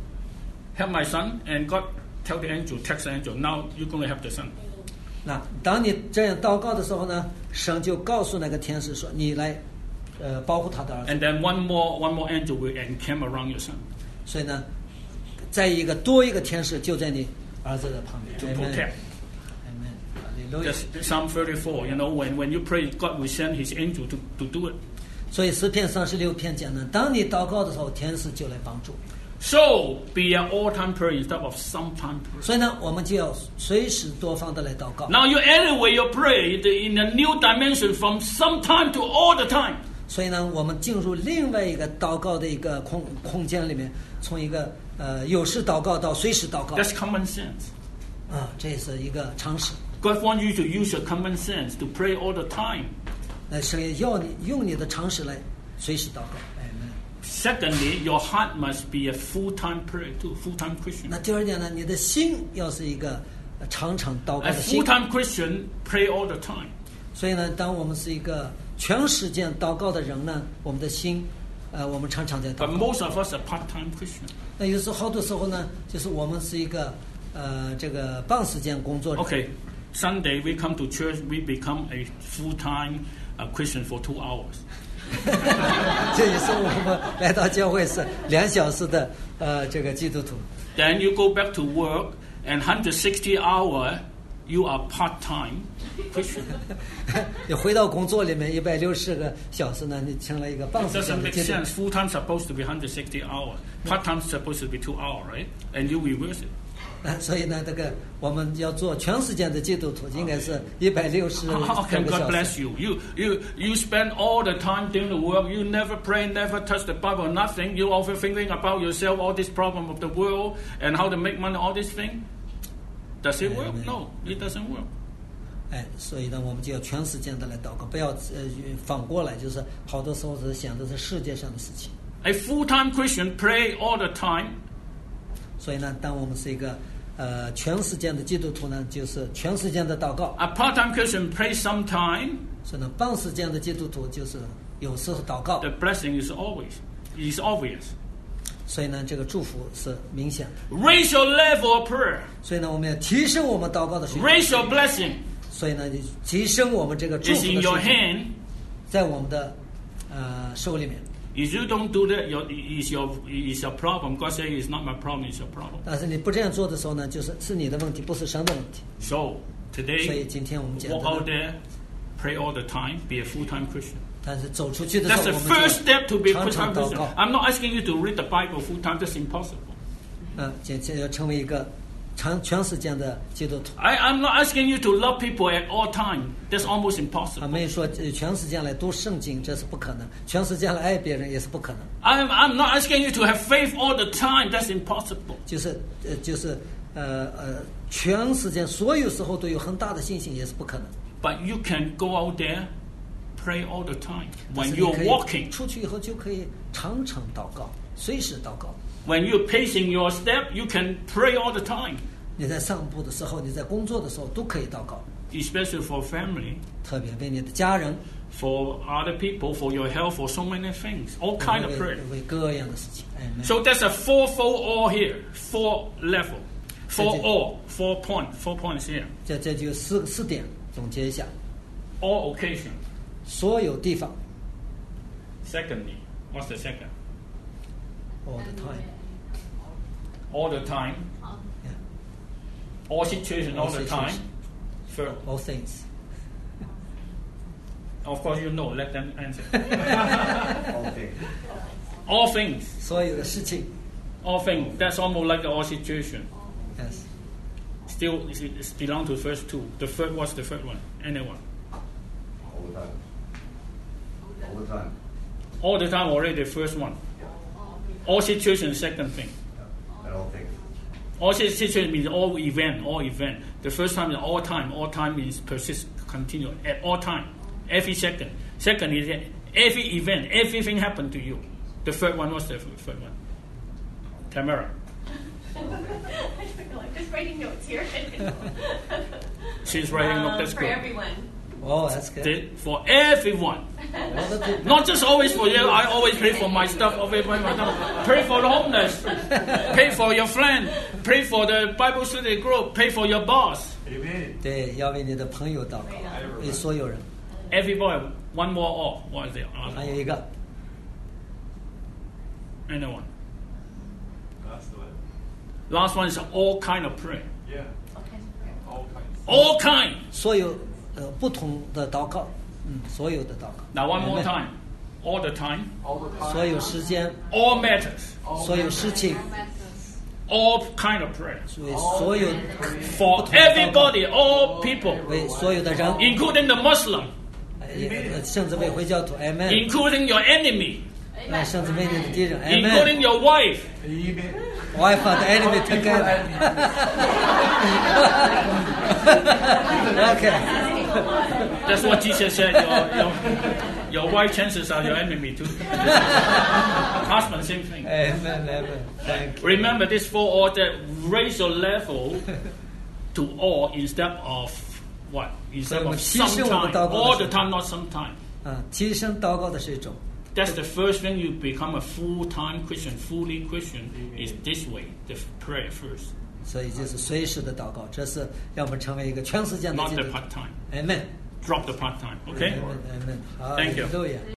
have my son, and God tell the angel, text the angel, now you're going to have the son. 那当你这样祷告的时候呢，神就告诉那个天使说，你来呃保护他的儿子。 And then one more one more angel will encamp around your son 所以呢，再一个多一个天使就在你儿子的旁边。 to Amen. protect. Amen. 哈利路亚。 That's Psalm thirty-four. You know, when, when you pray, God will send His angel to, to do it. 所以诗篇三十六篇讲呢，当你祷告的时候，天使就来帮助。 So be an all-time prayer instead of sometime prayer. 所以呢，我们就要随时多方的来祷告。 Now you elevate your prayer in a new dimension from sometime to all the time. 所以呢，我们进入另外一个祷告的一个空空间里面，从一个呃有时祷告到随时祷告。 That's common sense. 啊，这也是一个常识。 God wants you to use your common sense to pray all the time. 那神也要你用你的常识来随时祷告。 Secondly, your heart must be a full-time prayer too, full-time Christian. 那第二点呢，你的心要是一个呃常常祷告 A 的心。 full-time Christian pray all the time. 所以呢，当我们是一个全时间祷告的人呢，我们的心，呃，我们常常在祷 But 告。 most of us are part-time Christian. 那有时候好多时候呢，就是我们是一个呃这个半时间工作人。 Okay, Sunday we come to church, we become a full-time uh, Christian for two hours. 这也是我们来到教会是两小时的呃这个基督徒。 Then you go back to work, and one hundred sixty hour, you are part-time Christian. 你回到工作里面一百六十个小时呢，你成了一个半 It 时间 doesn't 的 make 基督徒。 sense. Full-time supposed to be one hundred sixty hour. Part-time supposed to be two hour, right? And you reverse it. 呃所以呢，这个我们要做全时间的基督徒，应该是一百六十 How 个 can God 小 bless 时。 you? You you you spend all the time doing the work. You never pray, never touch the Bible, nothing. You over thinking about yourself, all this problem of the world, and how to make money, all this thing. Does it work? Amen. No, it doesn't work. 哎，所以呢，我们就要全时间的来祷告，不要呃反过来，就是好多时候是想的是世界上的事情。 A full-time Christian pray all the time. 所以呢，当我们是一个呃全时间的基督徒呢，就是全时间的祷告； A part-time Christian pray sometime. 所以呢，半时间的基督徒就是有时候祷告。 The blessing is always is obvious. 所以呢，这个祝福是明显的。 Raise your level of prayer. 所以呢，我们要提升我们祷告的水平。 Raise your blessing. 所以呢，就提升我们这个祝 It's 福 in 的 your 水平， hand. 在我们的呃手里面。 If you don't do that, your, is your is your problem. God says it's not my problem, it's your problem. 但是你不这样做的时候呢，就是是你的问题，不是神的问题。 So 所以 today, 今天我们讲 walk 的 out 呢， there, pray all the time, be a full-time Christian. 但是走出去的时 That's 候， the 我们 first step to be 就 a 常 full-time 常祷 Christian. 告。 I'm not asking you to read the Bible full-time. That's impossible. 嗯，这这要成为一个长全时间的基督徒。 I, I'm not asking you to love people at all time. That's almost 啊， impossible. 没有说呃全时间来读圣经，这是不可能；全时间来爱别人也是不可能。 I'm, I'm not asking you to have faith all the time. That's impossible. 就是呃就是呃呃全时间所有时候都有很大的信心，也是不可能。 But you can go out there, pray all the time. 但 When 是你 you're 可以 walking, 出去以后就可以常常祷告，随时祷告。 when you're pacing your step, you can pray all the time. 你在散步的时候，你在工作的时候都可以祷告， Especially for family, 特别为你的家人， for other people, for your health, for so many things. All kind of 为 prayer. 为各样的事情。哎，没有 So there's a fourfold all here, four level, four That's it. all, four point, four points here. 这这就四四点总结一下， All occasion. 所有地方 Secondly, what's the second? all the time， All the time. Yeah. All situation, all All the time. situation. Third, all things。 of course you know. Let them answer. Okay. All things, 所有的事情 all things. That's almost like all situation. ，yes， Still, it's, it's belong to first two. The third, what's the third one? Anyone? All the time. All the time. All the time already the first one. All situation, second thing. And all things. All si- situation means all event, all event. The first time is all time. All time means persist, continue at all time, every second. Second is every event, everything happened to you. The third one, what's the f- third one? Tamara. I'm just writing notes here. She's writing Um, up. That's for good. everyone. oh that's good， The- For everyone. all the people， Not just always for you. I always pray for my stuff. Always pray for them. Pray for the homeless. Pray for your friend. Pray for the Bible study group. Pray for your boss. Amen. 对，要为你的朋友祷告，为所有人。 Everybody. One more off. What is it? 还有一个 Anyone. Last one. Last one is all kind of prayer. Yeah. All kinds of prayer. All kinds. All kind. 所有呃不同的祷告，嗯，所有的祷告。 Now one more Amen. time. All the time. All the time. 所有时间， All matters. All 所有事情， All kind of prayer. 为所有 For everybody, all people. 为所有的人， Including the Muslim. 也呃甚至为回教徒，Amen。 Including your enemy. 呃，甚至为你的敌人，Amen。 Including your wife. Amen. Wife and enemy together。Okay。 That's what Jesus said. Your, your, your wife chances are your enemy too. Husband, same thing. Amen, amen. Thank you. Remember this four order, raise your level to all instead of what? Instead of sometime. All the time, not sometime. 啊，提升祷告的是一种。 That's the first thing you become a full-time Christian, fully Christian, is this way, the prayer first. 所以就是随时的祷告，这是让我们成为一个全时间的 Not 基 the 督徒。 part-time. Amen。 Drop the part-time, okay? Amen. Amen. Thank you. Hallelujah.